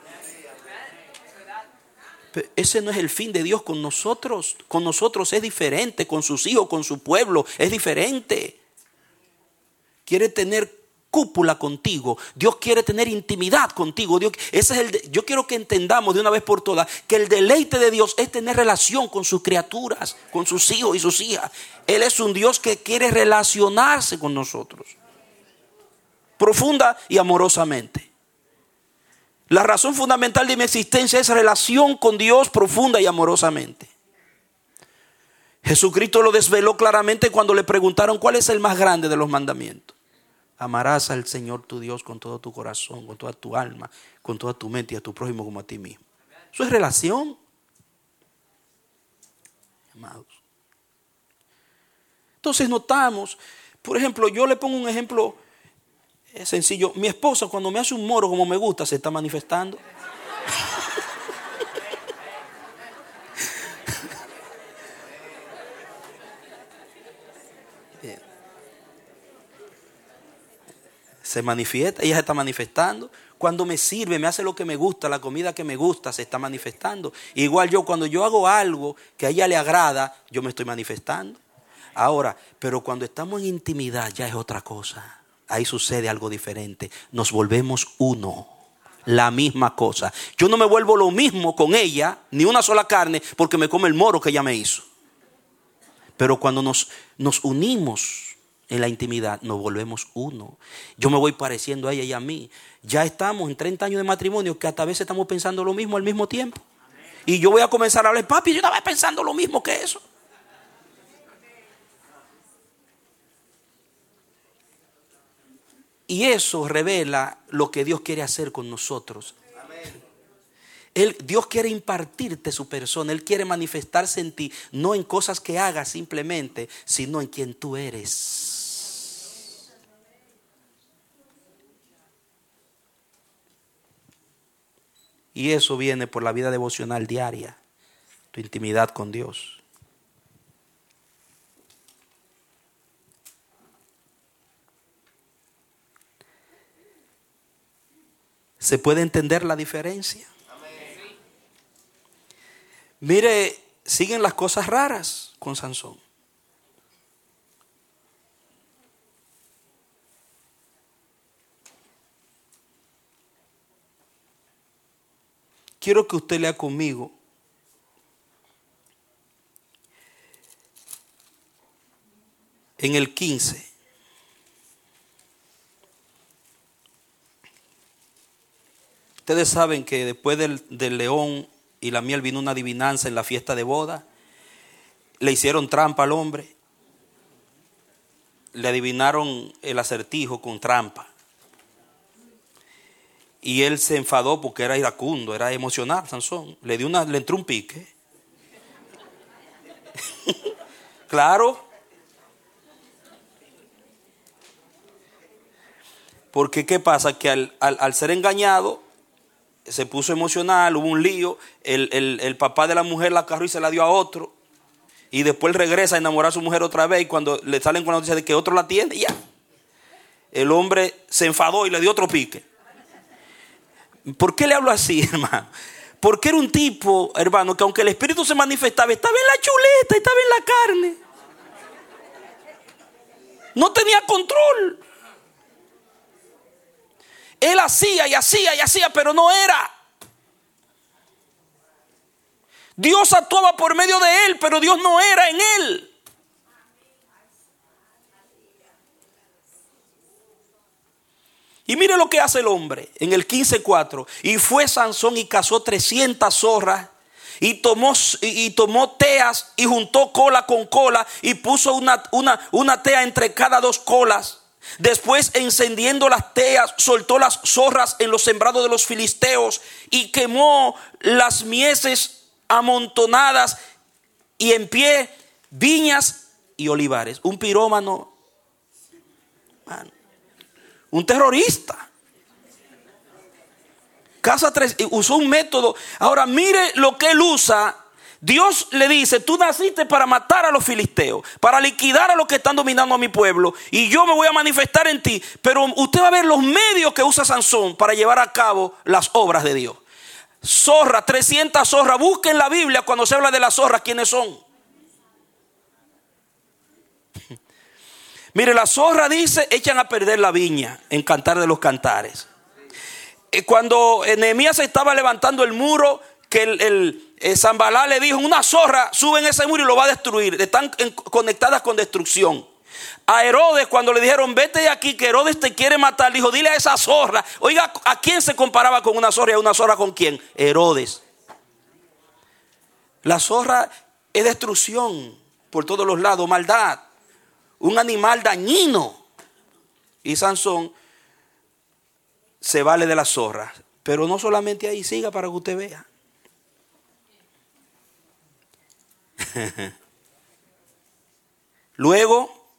Pero ese no es el fin de Dios con nosotros. Con nosotros es diferente. Con sus hijos, con su pueblo, es diferente. Quiere tener cúpula contigo. Dios quiere tener intimidad contigo. Yo quiero que entendamos de una vez por todas que el deleite de Dios es tener relación con sus criaturas, con sus hijos y sus hijas. Él es un Dios que quiere relacionarse con nosotros profunda y amorosamente. La razón fundamental de mi existencia es relación con Dios profunda y amorosamente. Jesucristo lo desveló claramente cuando le preguntaron cuál es el más grande de los mandamientos. Amarás al Señor tu Dios con todo tu corazón, con toda tu alma, con toda tu mente y a tu prójimo como a ti mismo. Eso es relación, amados. Entonces notamos, por ejemplo, yo le pongo un ejemplo sencillo. Mi esposa cuando me hace un moro como me gusta se está manifestando. Se manifiesta, ella se está manifestando. Cuando me sirve, me hace lo que me gusta, la comida que me gusta, se está manifestando. Igual yo, cuando yo hago algo que a ella le agrada, yo me estoy manifestando. Ahora, pero cuando estamos en intimidad ya es otra cosa. Ahí sucede algo diferente. Nos volvemos uno. La misma cosa. Yo no me vuelvo lo mismo con ella, ni una sola carne, porque me come el moro que ella me hizo. Pero cuando nos unimos en la intimidad, nos volvemos uno. Yo me voy pareciendo a ella y a mí. Ya estamos en 30 años de matrimonio que hasta a veces estamos pensando lo mismo al mismo tiempo. Y yo voy a comenzar a hablar, papi, yo estaba pensando lo mismo que eso. Y eso revela lo que Dios quiere hacer con nosotros. Dios quiere impartirte su persona. Él quiere manifestarse en ti, no en cosas que hagas simplemente, sino en quien tú eres. Y eso viene por la vida devocional diaria, tu intimidad con Dios. ¿Se puede entender la diferencia? Mire, siguen las cosas raras con Sansón. Quiero que usted lea conmigo en el 15. Ustedes saben que después del león y la miel vino una adivinanza en la fiesta de boda. Le hicieron trampa al hombre. Le adivinaron el acertijo con trampa. Y él se enfadó porque era iracundo, era emocional, Sansón. Le entró un pique. Claro. Porque ¿qué pasa? Que al ser engañado, se puso emocional, hubo un lío, el papá de la mujer la agarró y se la dio a otro. Y después él regresa a enamorar a su mujer otra vez y cuando le salen con la noticia de que otro la tiene, ya. El hombre se enfadó y le dio otro pique. ¿Por qué le hablo así, hermano? Porque era un tipo, hermano, que aunque el espíritu se manifestaba, estaba en la chuleta, estaba en la carne. No tenía control. Él hacía y hacía y hacía, pero no era. Dios actuaba por medio de él, pero Dios no era en él. Y mire lo que hace el hombre en el 15:4. Y fue Sansón y cazó 300 zorras y tomó teas y juntó cola con cola y puso una tea entre cada dos colas. Después, encendiendo las teas, soltó las zorras en los sembrados de los filisteos y quemó las mieses amontonadas y en pie viñas y olivares. Un pirómano, un terrorista. Usó un método. Ahora mire lo que él usa. Dios le dice, tú naciste para matar a los filisteos, para liquidar a los que están dominando a mi pueblo, y yo me voy a manifestar en ti. Pero usted va a ver los medios que usa Sansón para llevar a cabo las obras de Dios. Zorra, 300 zorras. Busquen en la Biblia cuando se habla de las zorras, ¿quiénes son? Mire, la zorra dice, echan a perder la viña en Cantar de los Cantares. Cuando Nehemías se estaba levantando el muro, que Sanballat le dijo, una zorra sube en ese muro y lo va a destruir. Están conectadas con destrucción. A Herodes, cuando le dijeron, vete de aquí, que Herodes te quiere matar, dijo, dile a esa zorra. Oiga, ¿a quién se comparaba con una zorra? ¿Y a una zorra con quién? Herodes. La zorra es destrucción por todos los lados, maldad. Un animal dañino. Y Sansón se vale de la zorra. Pero no solamente ahí, siga para que usted vea. Luego,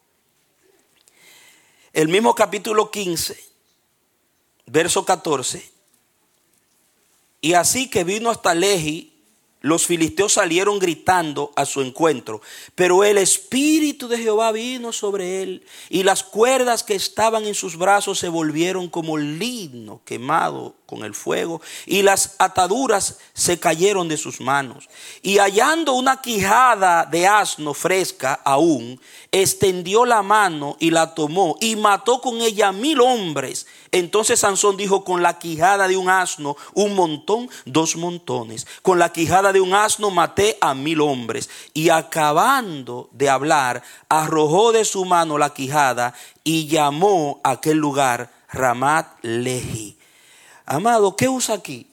el mismo capítulo 15, verso 14. Y así que vino hasta Lehi, los filisteos salieron gritando a su encuentro, pero el espíritu de Jehová vino sobre él, y las cuerdas que estaban en sus brazos se volvieron como lino quemado con el fuego, y las ataduras se cayeron de sus manos. Y hallando una quijada de asno fresca aún, extendió la mano y la tomó y mató con ella 1000 hombres. Entonces Sansón dijo: con la quijada de un asno, 1 montón, 2 montones. Con la quijada de un asno maté a 1000 hombres. Y acabando de hablar, arrojó de su mano la quijada y llamó a aquel lugar Ramat Lehi. Amado, ¿qué usa aquí?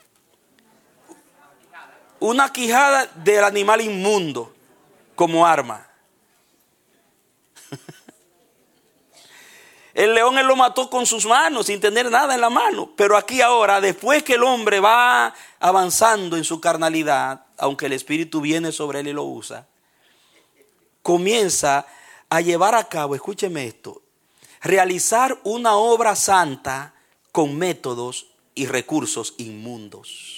Una quijada del animal inmundo como arma. El león él lo mató con sus manos sin tener nada en la mano. Pero aquí ahora, después que el hombre va avanzando en su carnalidad, aunque el espíritu viene sobre él y lo usa, comienza a llevar a cabo, escúcheme esto, realizar una obra santa con métodos y recursos inmundos.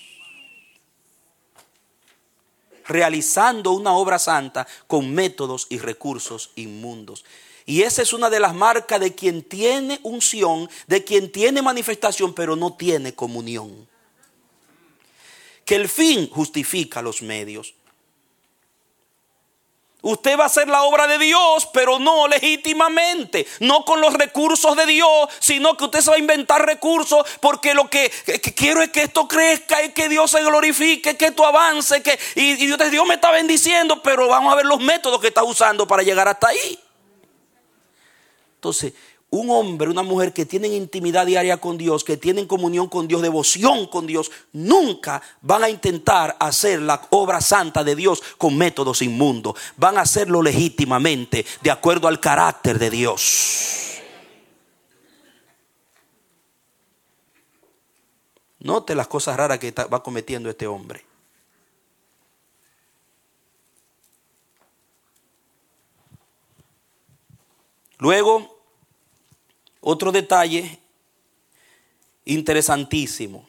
Realizando una obra santa con métodos y recursos inmundos. Y esa es una de las marcas de quien tiene unción, de quien tiene manifestación, pero no tiene comunión. Que el fin justifica los medios. Usted va a hacer la obra de Dios, pero no legítimamente, no con los recursos de Dios, sino que usted se va a inventar recursos porque lo que quiero es que esto crezca y que Dios se glorifique, que esto avance, y Dios me está bendiciendo, pero vamos a ver los métodos que está usando para llegar hasta ahí. Entonces, un hombre, una mujer que tienen intimidad diaria con Dios, que tienen comunión con Dios, devoción con Dios, nunca van a intentar hacer la obra santa de Dios con métodos inmundos. Van a hacerlo legítimamente, de acuerdo al carácter de Dios. Note las cosas raras que va cometiendo este hombre. Luego, otro detalle interesantísimo.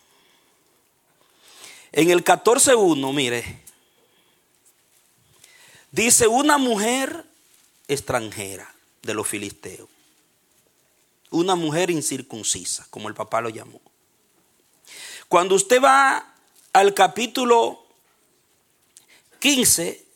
En el 14:1, mire, dice: una mujer extranjera de los filisteos. Una mujer incircuncisa, como el papá lo llamó. Cuando usted va al capítulo 15,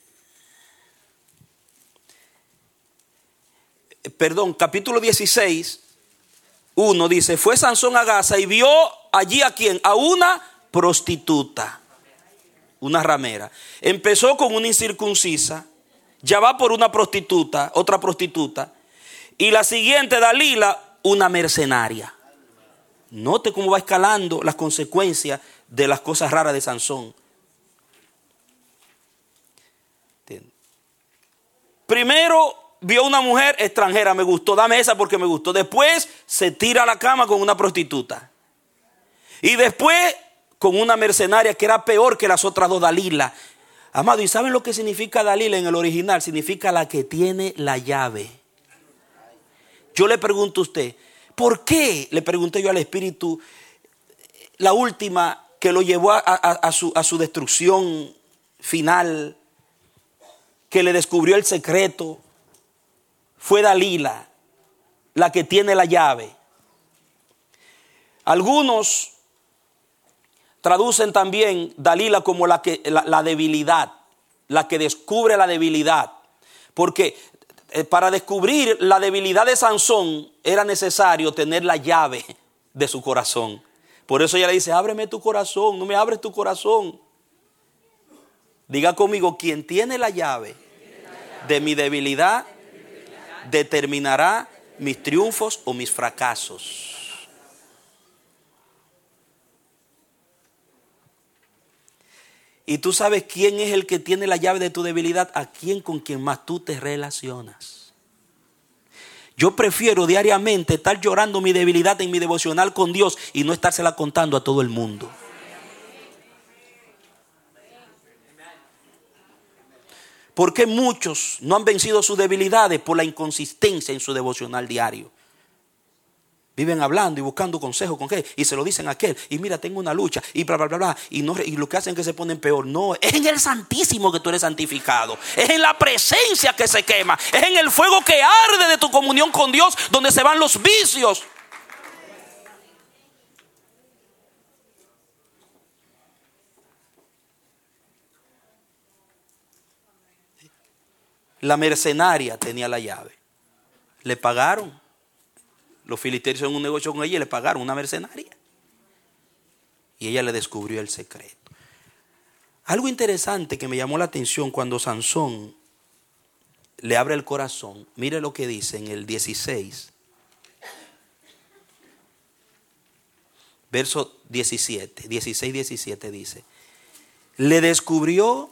capítulo 16, 1 dice: fue Sansón a Gaza y vio allí ¿a quién? A una prostituta, una ramera. Empezó con una incircuncisa, ya va por una prostituta, otra prostituta, y la siguiente, Dalila, una mercenaria. Note cómo va escalando las consecuencias de las cosas raras de Sansón. Primero vio una mujer extranjera, me gustó, dame esa porque me gustó. Después se tira a la cama con una prostituta. Y después con una mercenaria que era peor que las otras dos, Dalila. Amado, ¿y saben lo que significa Dalila en el original? Significa la que tiene la llave. Yo le pregunto a usted, ¿por qué? Le pregunté yo al Espíritu, la última que lo llevó a su destrucción final, que le descubrió el secreto, fue Dalila, la que tiene la llave. Algunos traducen también Dalila como la debilidad, la que descubre la debilidad. Porque para descubrir la debilidad de Sansón era necesario tener la llave de su corazón. Por eso ella le dice: ábreme tu corazón, no me abres tu corazón. Diga conmigo: quien tiene la llave de mi debilidad determinará mis triunfos o mis fracasos. Y tú sabes quién es el que tiene la llave de tu debilidad, con quien más tú te relacionas. Yo prefiero diariamente estar llorando mi debilidad en mi devocional con Dios y no estársela contando a todo el mundo. ¿Por qué muchos no han vencido sus debilidades? Por la inconsistencia en su devocional diario. Viven hablando y buscando consejos con qué, y se lo dicen a aquel, y mira, tengo una lucha, y bla, bla, bla, bla, y lo que hacen es que se ponen peor. No, es en el Santísimo que tú eres santificado, es en la presencia que se quema, es en el fuego que arde de tu comunión con Dios, donde se van los vicios. La mercenaria tenía la llave. Le pagaron. Los filisteos hicieron un negocio con ella y le pagaron una mercenaria. Y ella le descubrió el secreto. Algo interesante que me llamó la atención cuando Sansón le abre el corazón. Mire lo que dice en el 16. Verso 17. 16-17 dice. Le descubrió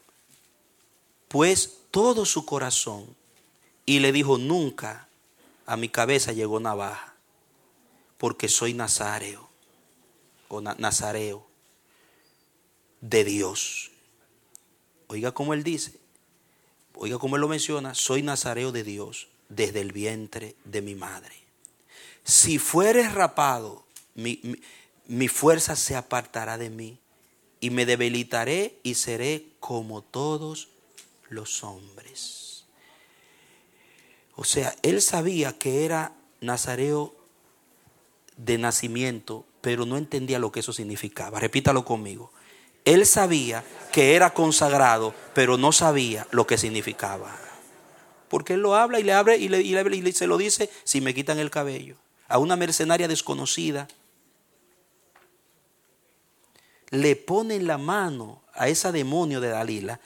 pues todo su corazón y le dijo: nunca a mi cabeza llegó navaja, porque soy nazareo o nazareo de Dios. Oiga cómo él dice, oiga cómo él lo menciona: soy nazareo de Dios desde el vientre de mi madre. Si fueres rapado, mi fuerza se apartará de mí y me debilitaré y seré como todos los hombres. O sea, él sabía que era nazareo de nacimiento, pero no entendía lo que eso significaba. Repítalo conmigo. Él sabía que era consagrado, pero no sabía lo que significaba. Porque él lo habla y le abre y se lo dice: si me quitan el cabello. A una mercenaria desconocida le pone en la mano a esa demonio de Dalila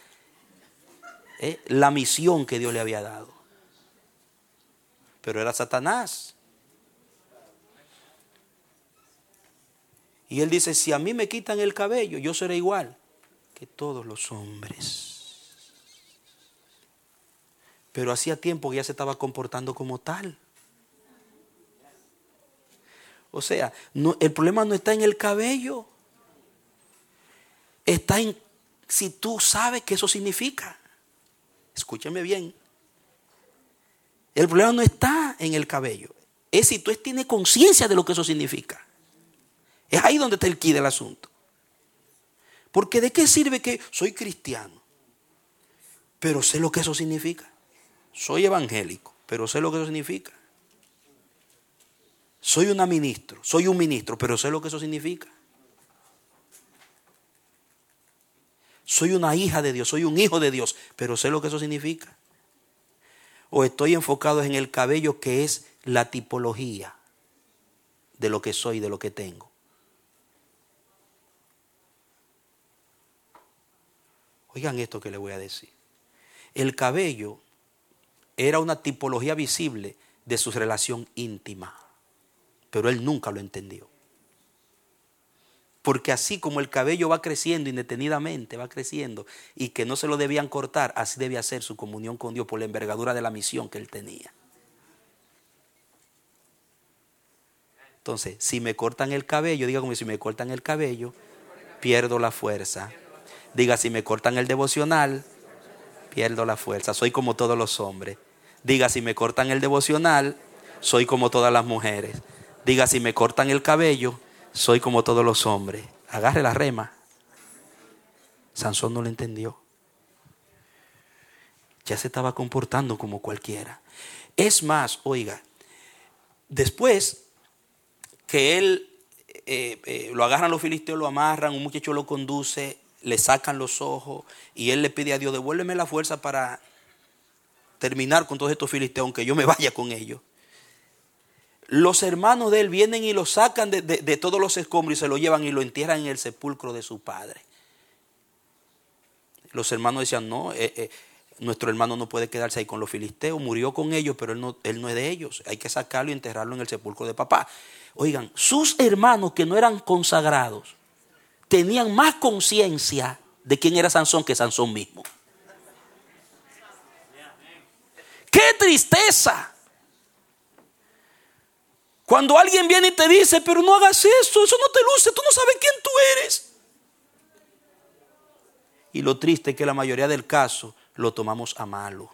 la misión que Dios le había dado. Pero era Satanás. Y él dice: si a mí me quitan el cabello, yo seré igual que todos los hombres. Pero hacía tiempo que ya se estaba comportando como tal. O sea, el problema no está en el cabello. Está en si tú sabes qué eso significa. Escúchame bien. El problema no está en el cabello. Es si tú tienes conciencia de lo que eso significa. Es ahí donde está el quid del asunto. Porque ¿de qué sirve que soy cristiano, pero sé lo que eso significa? Soy evangélico, pero sé lo que eso significa. Soy un ministro, pero sé lo que eso significa. Soy una hija de Dios, soy un hijo de Dios, pero sé lo que eso significa. O estoy enfocado en el cabello, que es la tipología de lo que soy, de lo que tengo. Oigan esto que les voy a decir. El cabello era una tipología visible de su relación íntima, pero él nunca lo entendió. Porque así como el cabello va creciendo indetenidamente, va creciendo, y que no se lo debían cortar, así debía ser su comunión con Dios por la envergadura de la misión que él tenía. Entonces, si me cortan el cabello, diga como: si me cortan el cabello, pierdo la fuerza. Diga: si me cortan el devocional, pierdo la fuerza. Soy como todos los hombres. Diga: si me cortan el devocional, soy como todas las mujeres. Diga: si me cortan el cabello, soy como todos los hombres. Agarre la rema. Sansón no lo entendió. Ya se estaba comportando como cualquiera. Es más, oiga, después que él lo agarran los filisteos, lo amarran, un muchacho lo conduce, le sacan los ojos y él le pide a Dios: devuélveme la fuerza para terminar con todos estos filisteos, aunque yo me vaya con ellos. Los hermanos de él vienen y lo sacan de todos los escombros y se lo llevan y lo entierran en el sepulcro de su padre. Los hermanos decían: no, nuestro hermano no puede quedarse ahí con los filisteos, murió con ellos, pero él no es de ellos, hay que sacarlo y enterrarlo en el sepulcro de papá. Oigan, sus hermanos que no eran consagrados tenían más conciencia de quién era Sansón que Sansón mismo. ¡Qué tristeza! Cuando alguien viene y te dice: pero no hagas eso no te luce, tú no sabes quién tú eres. Y lo triste es que la mayoría del caso lo tomamos a malo.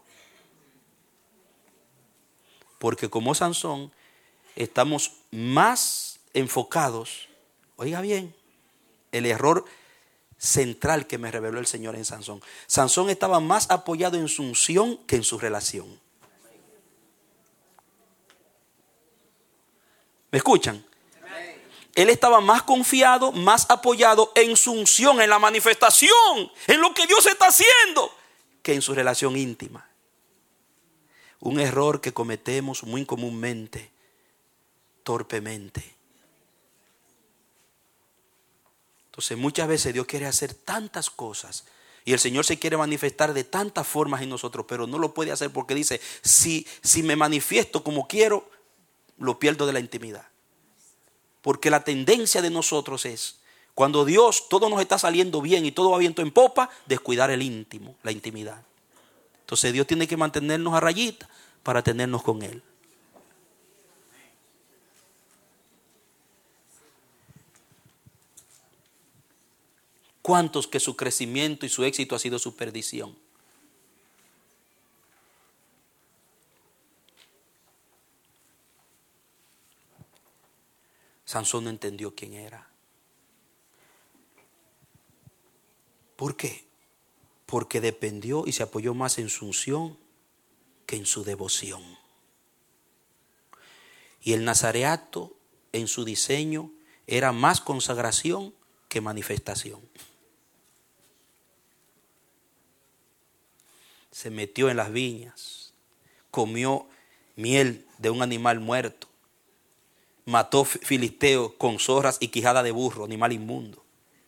Porque como Sansón estamos más enfocados. Oiga bien, el error central que me reveló el Señor en Sansón. Sansón estaba más apoyado en su unción que en su relación. ¿Me escuchan? Él estaba más confiado, más apoyado en su unción, en la manifestación, en lo que Dios está haciendo, que en su relación íntima. Un error que cometemos muy comúnmente, torpemente. Entonces muchas veces Dios quiere hacer tantas cosas y el Señor se quiere manifestar de tantas formas en nosotros, pero no lo puede hacer porque dice, si me manifiesto como quiero, lo pierdo de la intimidad. Porque la tendencia de nosotros es, cuando Dios todo nos está saliendo bien y todo va viento en popa, descuidar el íntimo, la intimidad. Entonces Dios tiene que mantenernos a rayita para tenernos con Él. ¿Cuántos que su crecimiento y su éxito ha sido su perdición? Sansón no entendió quién era. ¿Por qué? Porque dependió y se apoyó más en su unción que en su devoción. Y el nazareato en su diseño era más consagración que manifestación. Se metió en las viñas, comió miel de un animal muerto, mató filisteos con zorras y quijada de burro, animal inmundo.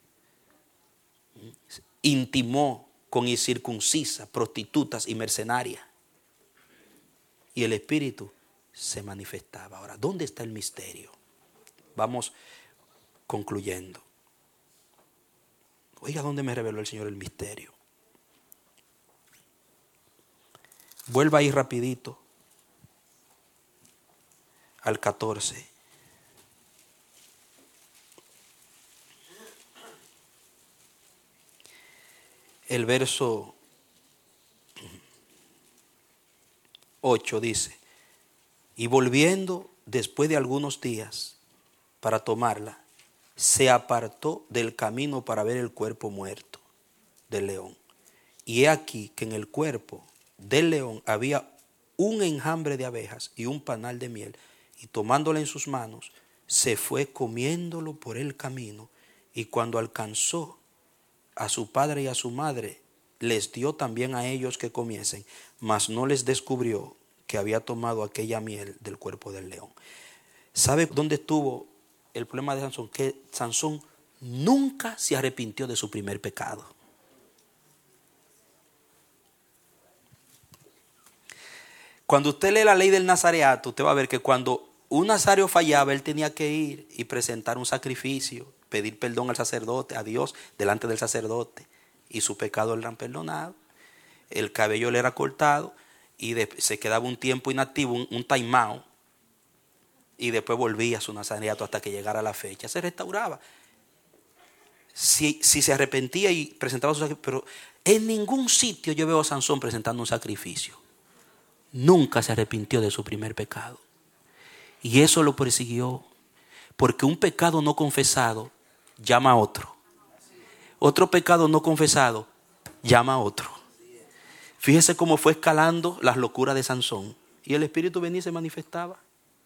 Intimó con incircuncisas, prostitutas y mercenarias. Y el Espíritu se manifestaba. Ahora, ¿dónde está el misterio? Vamos concluyendo. Oiga, ¿dónde me reveló el Señor el misterio? Vuelva ahí rapidito al 14. El verso 8 dice, y volviendo después de algunos días para tomarla, se apartó del camino para ver el cuerpo muerto del león. Y he aquí que en el cuerpo del león había un enjambre de abejas y un panal de miel, y tomándola en sus manos, se fue comiéndolo por el camino, y cuando alcanzó a su padre y a su madre, les dio también a ellos que comiesen, mas no les descubrió que había tomado aquella miel del cuerpo del león. ¿Sabe dónde estuvo el problema de Sansón? Que Sansón nunca se arrepintió de su primer pecado. Cuando usted lee la ley del nazareato, usted va a ver que cuando un nazario fallaba, él tenía que ir y presentar un sacrificio, pedir perdón al sacerdote, a Dios, delante del sacerdote. Y su pecado le eran perdonados. El cabello le era cortado y se quedaba un tiempo inactivo, un time out. Y después volvía a su nazareato hasta que llegara la fecha. Se restauraba. Si se arrepentía y presentaba su sacrificio, pero en ningún sitio yo veo a Sansón presentando un sacrificio. Nunca se arrepintió de su primer pecado. Y eso lo persiguió. Porque un pecado no confesado llama a otro. Otro pecado no confesado llama a otro. Fíjese cómo fue escalando las locuras de Sansón. Y el Espíritu venía y se manifestaba.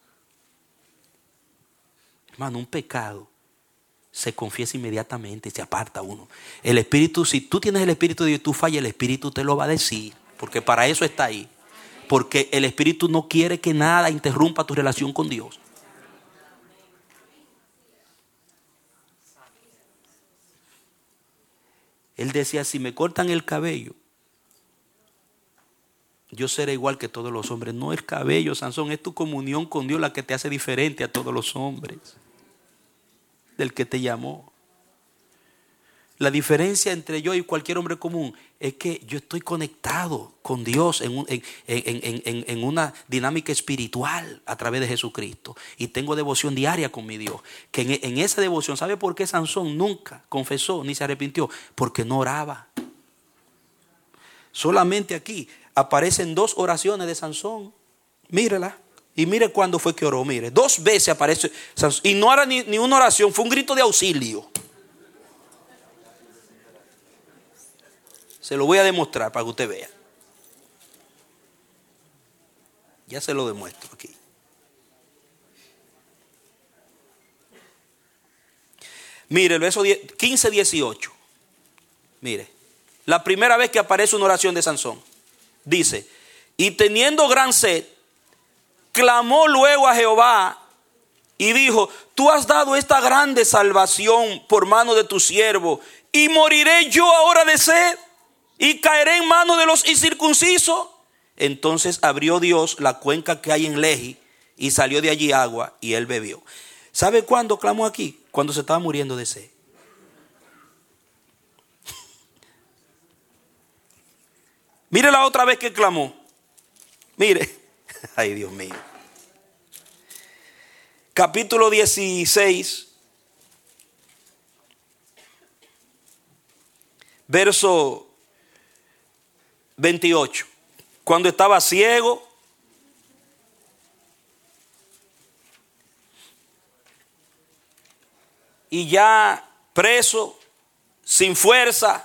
Hermano, un pecado se confiesa inmediatamente y se aparta uno. El Espíritu, si tú tienes el Espíritu de Dios y tú fallas, el Espíritu te lo va a decir. Porque para eso está ahí. Porque el Espíritu no quiere que nada interrumpa tu relación con Dios. Él decía, si me cortan el cabello, yo seré igual que todos los hombres. No el cabello, Sansón, es tu comunión con Dios la que te hace diferente a todos los hombres. Del que te llamó. La diferencia entre yo y cualquier hombre común es que yo estoy conectado con Dios en una dinámica espiritual a través de Jesucristo. Y tengo devoción diaria con mi Dios. Que en esa devoción, ¿sabe por qué Sansón nunca confesó ni se arrepintió? Porque no oraba. Solamente aquí aparecen 2 oraciones de Sansón. Mírela. Y mire cuándo fue que oró. Mire, 2 veces aparece Sansón. Y no era ni una oración, fue un grito de auxilio. Se lo voy a demostrar para que usted vea. Ya se lo demuestro aquí. Mire, el verso 15-18. Mire, la primera vez que aparece una oración de Sansón. Dice, y teniendo gran sed, clamó luego a Jehová y dijo: tú has dado esta grande salvación por mano de tu siervo, y moriré yo ahora de sed y caeré en manos de los incircuncisos. Entonces abrió Dios la cuenca que hay en Lehi y salió de allí agua y él bebió. ¿Sabe cuándo clamó aquí? Cuando se estaba muriendo de sed. Mire la otra vez que clamó. Mire, ay Dios mío. Capítulo 16, verso 28. Cuando estaba ciego, y ya preso, sin fuerza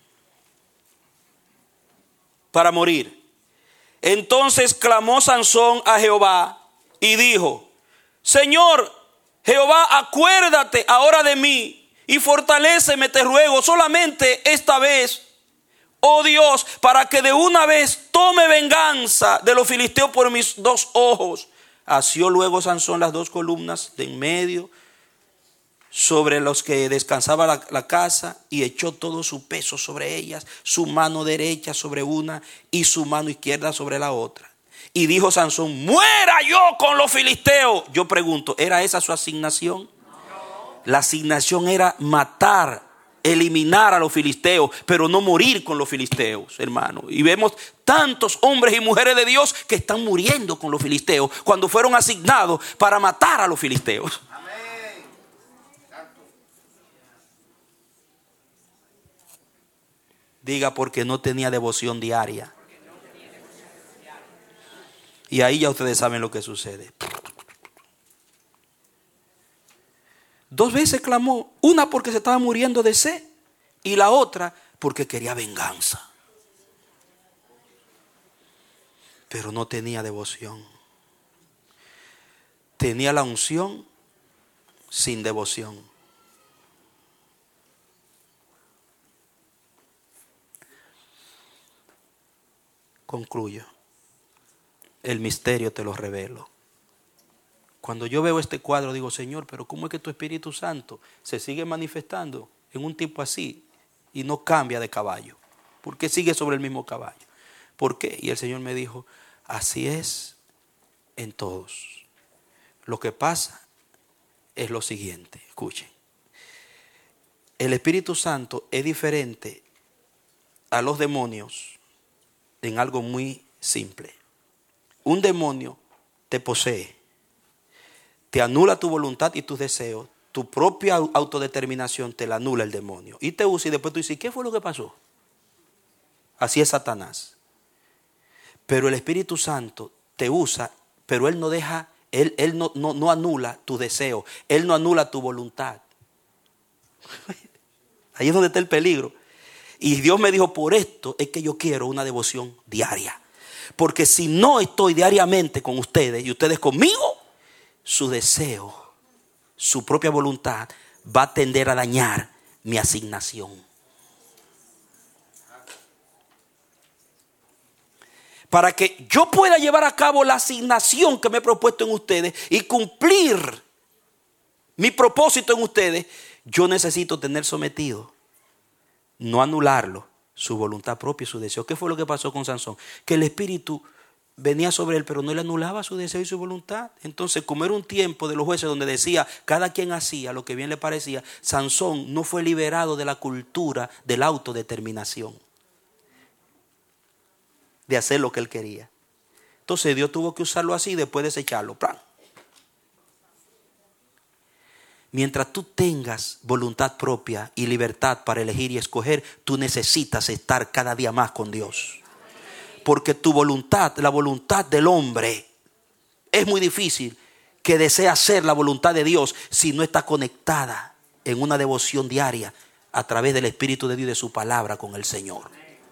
para morir. Entonces clamó Sansón a Jehová y dijo: Señor Jehová, acuérdate ahora de mí y fortaléceme, te ruego, solamente esta vez, oh Dios, para que de una vez tome venganza de los filisteos por mis dos ojos. Asió luego Sansón las dos columnas de en medio sobre los que descansaba la casa, y echó todo su peso sobre ellas, su mano derecha sobre una y su mano izquierda sobre la otra. Y dijo Sansón: muera yo con los filisteos. Yo pregunto, ¿era esa su asignación? No. La asignación era matar, eliminar a los filisteos, pero no morir con los filisteos, hermano. Y vemos tantos hombres y mujeres de Dios que están muriendo con los filisteos cuando fueron asignados para matar a los filisteos. Diga: porque no tenía devoción diaria. Y ahí ya ustedes saben lo que sucede. Dos veces clamó. Una porque se estaba muriendo de sed, y la otra porque quería venganza. Pero no tenía devoción. Tenía la unción sin devoción. Concluyo. El misterio te lo revelo. Cuando yo veo este cuadro digo: Señor, pero ¿cómo es que tu Espíritu Santo se sigue manifestando en un tipo así y no cambia de caballo? ¿Por qué sigue sobre el mismo caballo? ¿Por qué? Y el Señor me dijo: así es en todos. Lo que pasa es lo siguiente, escuchen. El Espíritu Santo es diferente a los demonios en algo muy simple. Un demonio te posee, te anula tu voluntad y tus deseos, tu propia autodeterminación te la anula el demonio y te usa, y después tú dices: ¿qué fue lo que pasó? Así es Satanás. Pero el Espíritu Santo te usa, pero Él no deja, Él no anula tu deseo, Él no anula tu voluntad. Ahí es donde está el peligro. Y Dios me dijo: por esto es que yo quiero una devoción diaria. Porque si no estoy diariamente con ustedes y ustedes conmigo, su deseo, su propia voluntad va a tender a dañar mi asignación. Para que yo pueda llevar a cabo la asignación que me he propuesto en ustedes y cumplir mi propósito en ustedes, yo necesito tener sometido, no anularlo, su voluntad propia y su deseo. ¿Qué fue lo que pasó con Sansón? Que el Espíritu venía sobre él, pero no le anulaba su deseo y su voluntad. Entonces, como era un tiempo de los jueces donde decía cada quien hacía lo que bien le parecía, Sansón no fue liberado de la cultura de la autodeterminación, de hacer lo que él quería. Entonces Dios tuvo que usarlo así y después desecharlo. ¡Plan! Mientras tú tengas voluntad propia y libertad para elegir y escoger, tú necesitas estar cada día más con Dios. Porque tu voluntad, la voluntad del hombre, es muy difícil que desee hacer la voluntad de Dios si no está conectada en una devoción diaria a través del Espíritu de Dios y de su palabra con el Señor.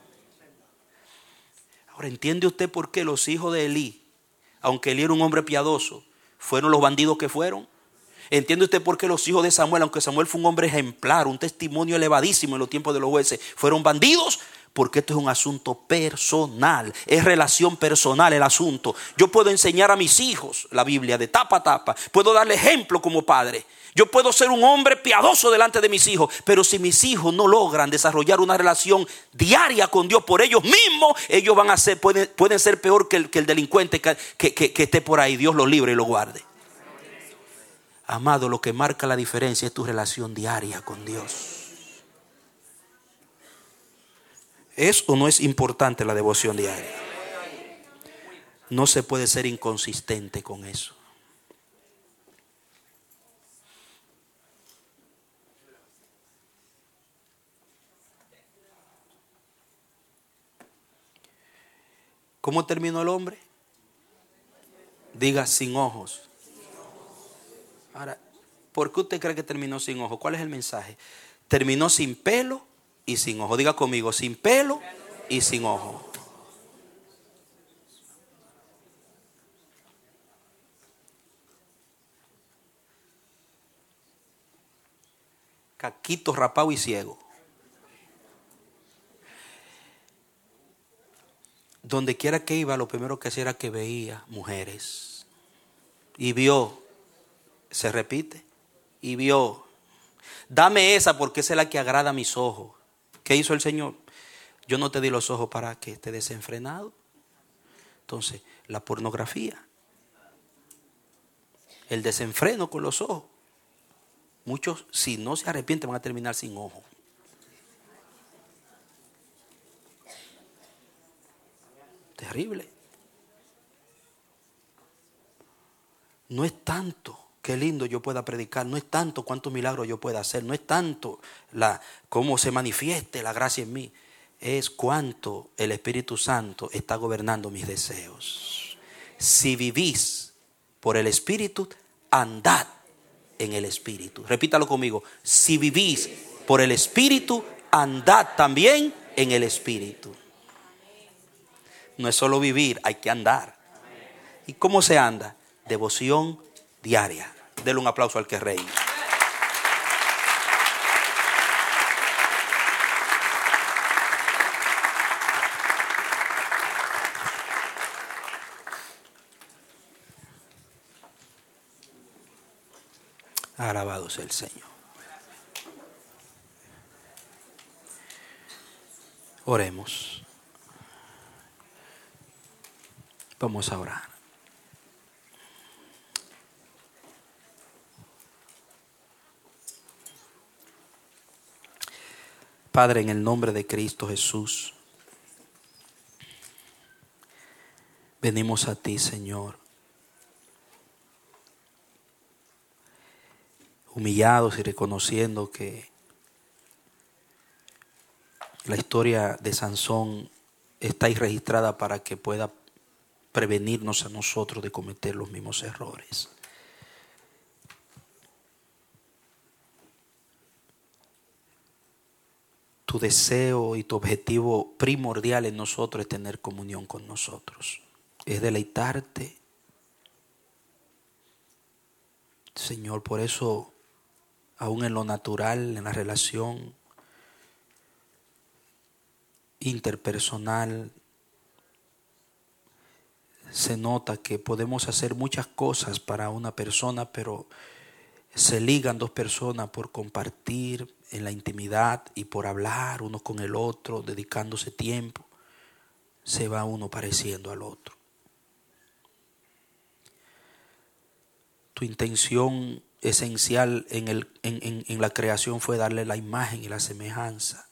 Ahora, ¿entiende usted por qué los hijos de Elí, aunque Elí era un hombre piadoso, fueron los bandidos que fueron? ¿Entiende usted por qué los hijos de Samuel, aunque Samuel fue un hombre ejemplar, un testimonio elevadísimo en los tiempos de los jueces, fueron bandidos? porque esto es un asunto personal, es relación personal el asunto. Yo puedo enseñar a mis hijos la Biblia de tapa a tapa, puedo darle ejemplo como padre. Yo puedo ser un hombre piadoso delante de mis hijos, pero si mis hijos no logran desarrollar una relación diaria con Dios por ellos mismos, ellos van a ser, pueden ser peor que el delincuente que esté por ahí. Dios los libre y los guarde. Amado, lo que marca la diferencia es tu relación diaria con Dios. ¿Es o no es importante la devoción diaria? No se puede ser inconsistente con eso. ¿Cómo terminó el hombre? Diga, sin ojos. Ahora, ¿por qué usted cree que terminó sin ojos? ¿Cuál es el mensaje? Terminó sin pelo y sin ojo. Diga conmigo, sin pelo y sin ojo. Caquito, rapado y ciego. Donde quiera que iba, lo primero que hacía era que veía mujeres. Y vio, se repite, y vio. Dame esa porque esa es la que agrada a mis ojos. ¿Qué hizo el Señor? Yo no te di los ojos para que estés desenfrenado. Entonces, la pornografía, el desenfreno con los ojos. Muchos, si no se arrepienten, van a terminar sin ojos. Terrible. No es tanto qué lindo yo pueda predicar, no es tanto cuántos milagros yo pueda hacer, no es tanto cómo se manifieste la gracia en mí, es cuánto el Espíritu Santo está gobernando mis deseos. Si vivís por el Espíritu, andad en el Espíritu. Repítalo conmigo. Si vivís por el Espíritu, andad también en el Espíritu. No es solo vivir, hay que andar. ¿Y cómo se anda? Devoción diaria. Dele un aplauso al que reina. Alabado sea el Señor. Oremos. Vamos a orar. Padre, en el nombre de Cristo Jesús, venimos a ti, Señor, humillados y reconociendo que la historia de Sansón está ahí registrada para que pueda prevenirnos a nosotros de cometer los mismos errores. Tu deseo y tu objetivo primordial en nosotros es tener comunión con nosotros. Es deleitarte. Señor, por eso, aún en lo natural, en la relación interpersonal, se nota que podemos hacer muchas cosas para una persona, pero se ligan dos personas por compartir en la intimidad y por hablar uno con el otro, dedicándose tiempo. Se va uno pareciendo al otro. Tu intención esencial en la creación fue darle la imagen y la semejanza.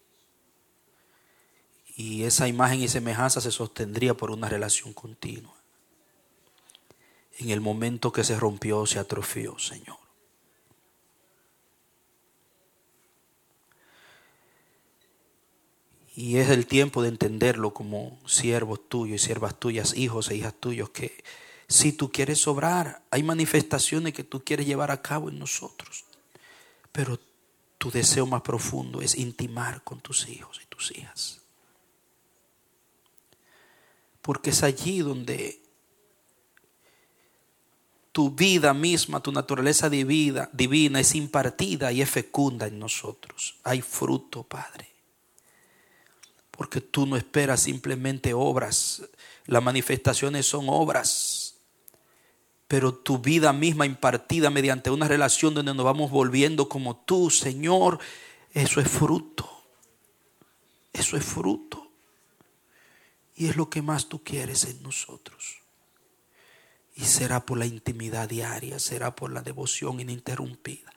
Y esa imagen y semejanza se sostendría por una relación continua. En el momento que se rompió, se atrofió, Señor. Y es el tiempo de entenderlo como siervos tuyos y siervas tuyas, hijos e hijas tuyos, que si tú quieres obrar, hay manifestaciones que tú quieres llevar a cabo en nosotros. Pero tu deseo más profundo es intimar con tus hijos y tus hijas. Porque es allí donde tu vida misma, tu naturaleza divina es impartida y es fecunda en nosotros. Hay fruto, Padre. Porque tú no esperas simplemente obras. Las manifestaciones son obras. Pero tu vida misma impartida mediante una relación donde nos vamos volviendo como tú, Señor, eso es fruto. Eso es fruto. Y es lo que más tú quieres en nosotros. Y será por la intimidad diaria, será por la devoción ininterrumpida.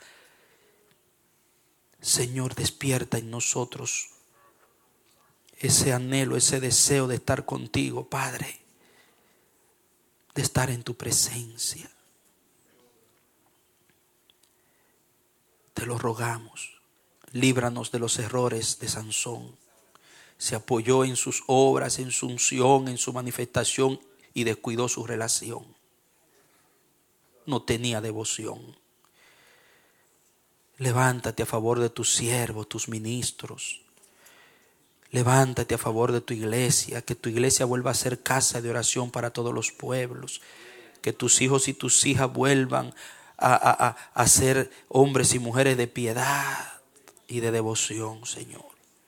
Señor, despierta en nosotros ese anhelo, ese deseo de estar contigo, Padre. De estar en tu presencia. Te lo rogamos. Líbranos de los errores de Sansón. Se apoyó en sus obras, en su unción, en su manifestación y descuidó su relación. No tenía devoción. Levántate a favor de tus siervos, tus ministros. Levántate a favor de tu iglesia, que tu iglesia vuelva a ser casa de oración para todos los pueblos. Que tus hijos y tus hijas vuelvan a ser hombres y mujeres de piedad y de devoción, Señor.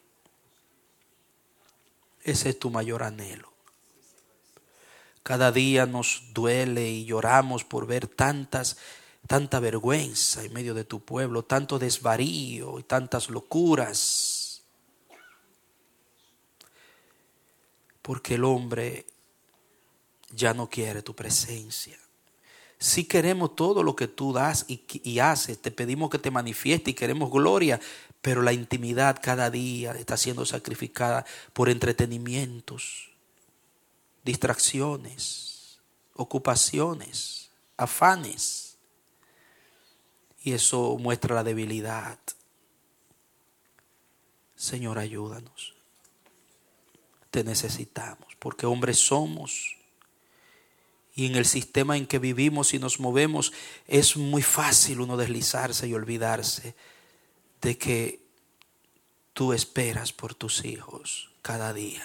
Ese es tu mayor anhelo. Cada día nos duele y lloramos por ver tanta vergüenza en medio de tu pueblo, tanto desvarío y tantas locuras. Porque el hombre ya no quiere tu presencia. Si queremos todo lo que tú das y haces, te pedimos que te manifiestes y queremos gloria, pero la intimidad cada día está siendo sacrificada por entretenimientos, distracciones, ocupaciones, afanes. Y eso muestra la debilidad. Señor, ayúdanos. Te necesitamos, porque hombres somos. Y en el sistema en que vivimos y nos movemos es muy fácil uno deslizarse y olvidarse de que tú esperas por tus hijos cada día.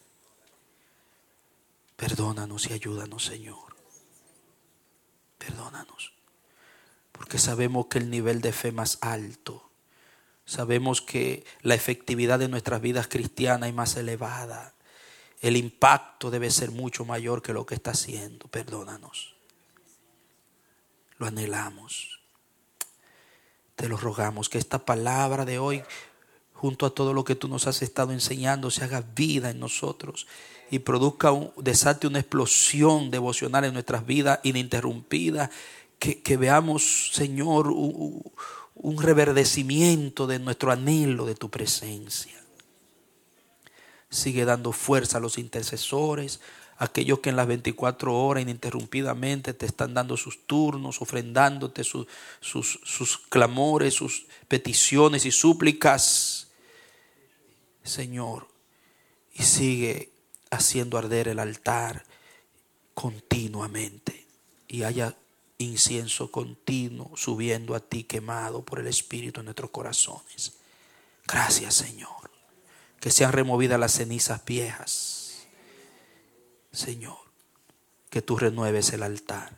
Perdónanos y ayúdanos, Señor. Perdónanos. Porque sabemos que el nivel de fe más alto, sabemos que la efectividad de nuestras vidas cristianas es más elevada. El impacto debe ser mucho mayor que lo que está haciendo. Perdónanos. Lo anhelamos. Te lo rogamos que esta palabra de hoy, junto a todo lo que tú nos has estado enseñando, se haga vida en nosotros y desate una explosión devocional en nuestras vidas ininterrumpida. Que veamos, Señor, un reverdecimiento de nuestro anhelo de tu presencia. Sigue dando fuerza a los intercesores, aquellos que en las 24 horas ininterrumpidamente te están dando sus turnos, ofrendándote sus clamores, sus peticiones y súplicas. Señor, y sigue haciendo arder el altar continuamente y haya incienso continuo subiendo a ti quemado por el Espíritu en nuestros corazones. Gracias, Señor. Que sean removidas las cenizas viejas. Señor, que tú renueves el altar.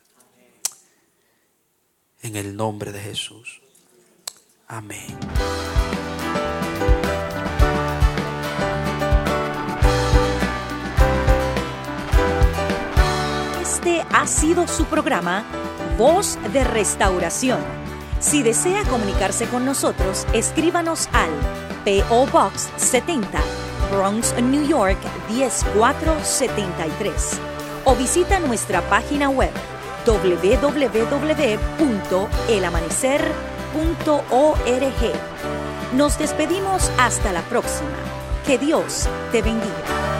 En el nombre de Jesús. Amén. Este ha sido su programa Voz de Restauración. Si desea comunicarse con nosotros, escríbanos al P.O. Box 70, Bronx, New York 10473 o visita nuestra página web www.elamanecer.org. Nos despedimos hasta la próxima. Que Dios te bendiga.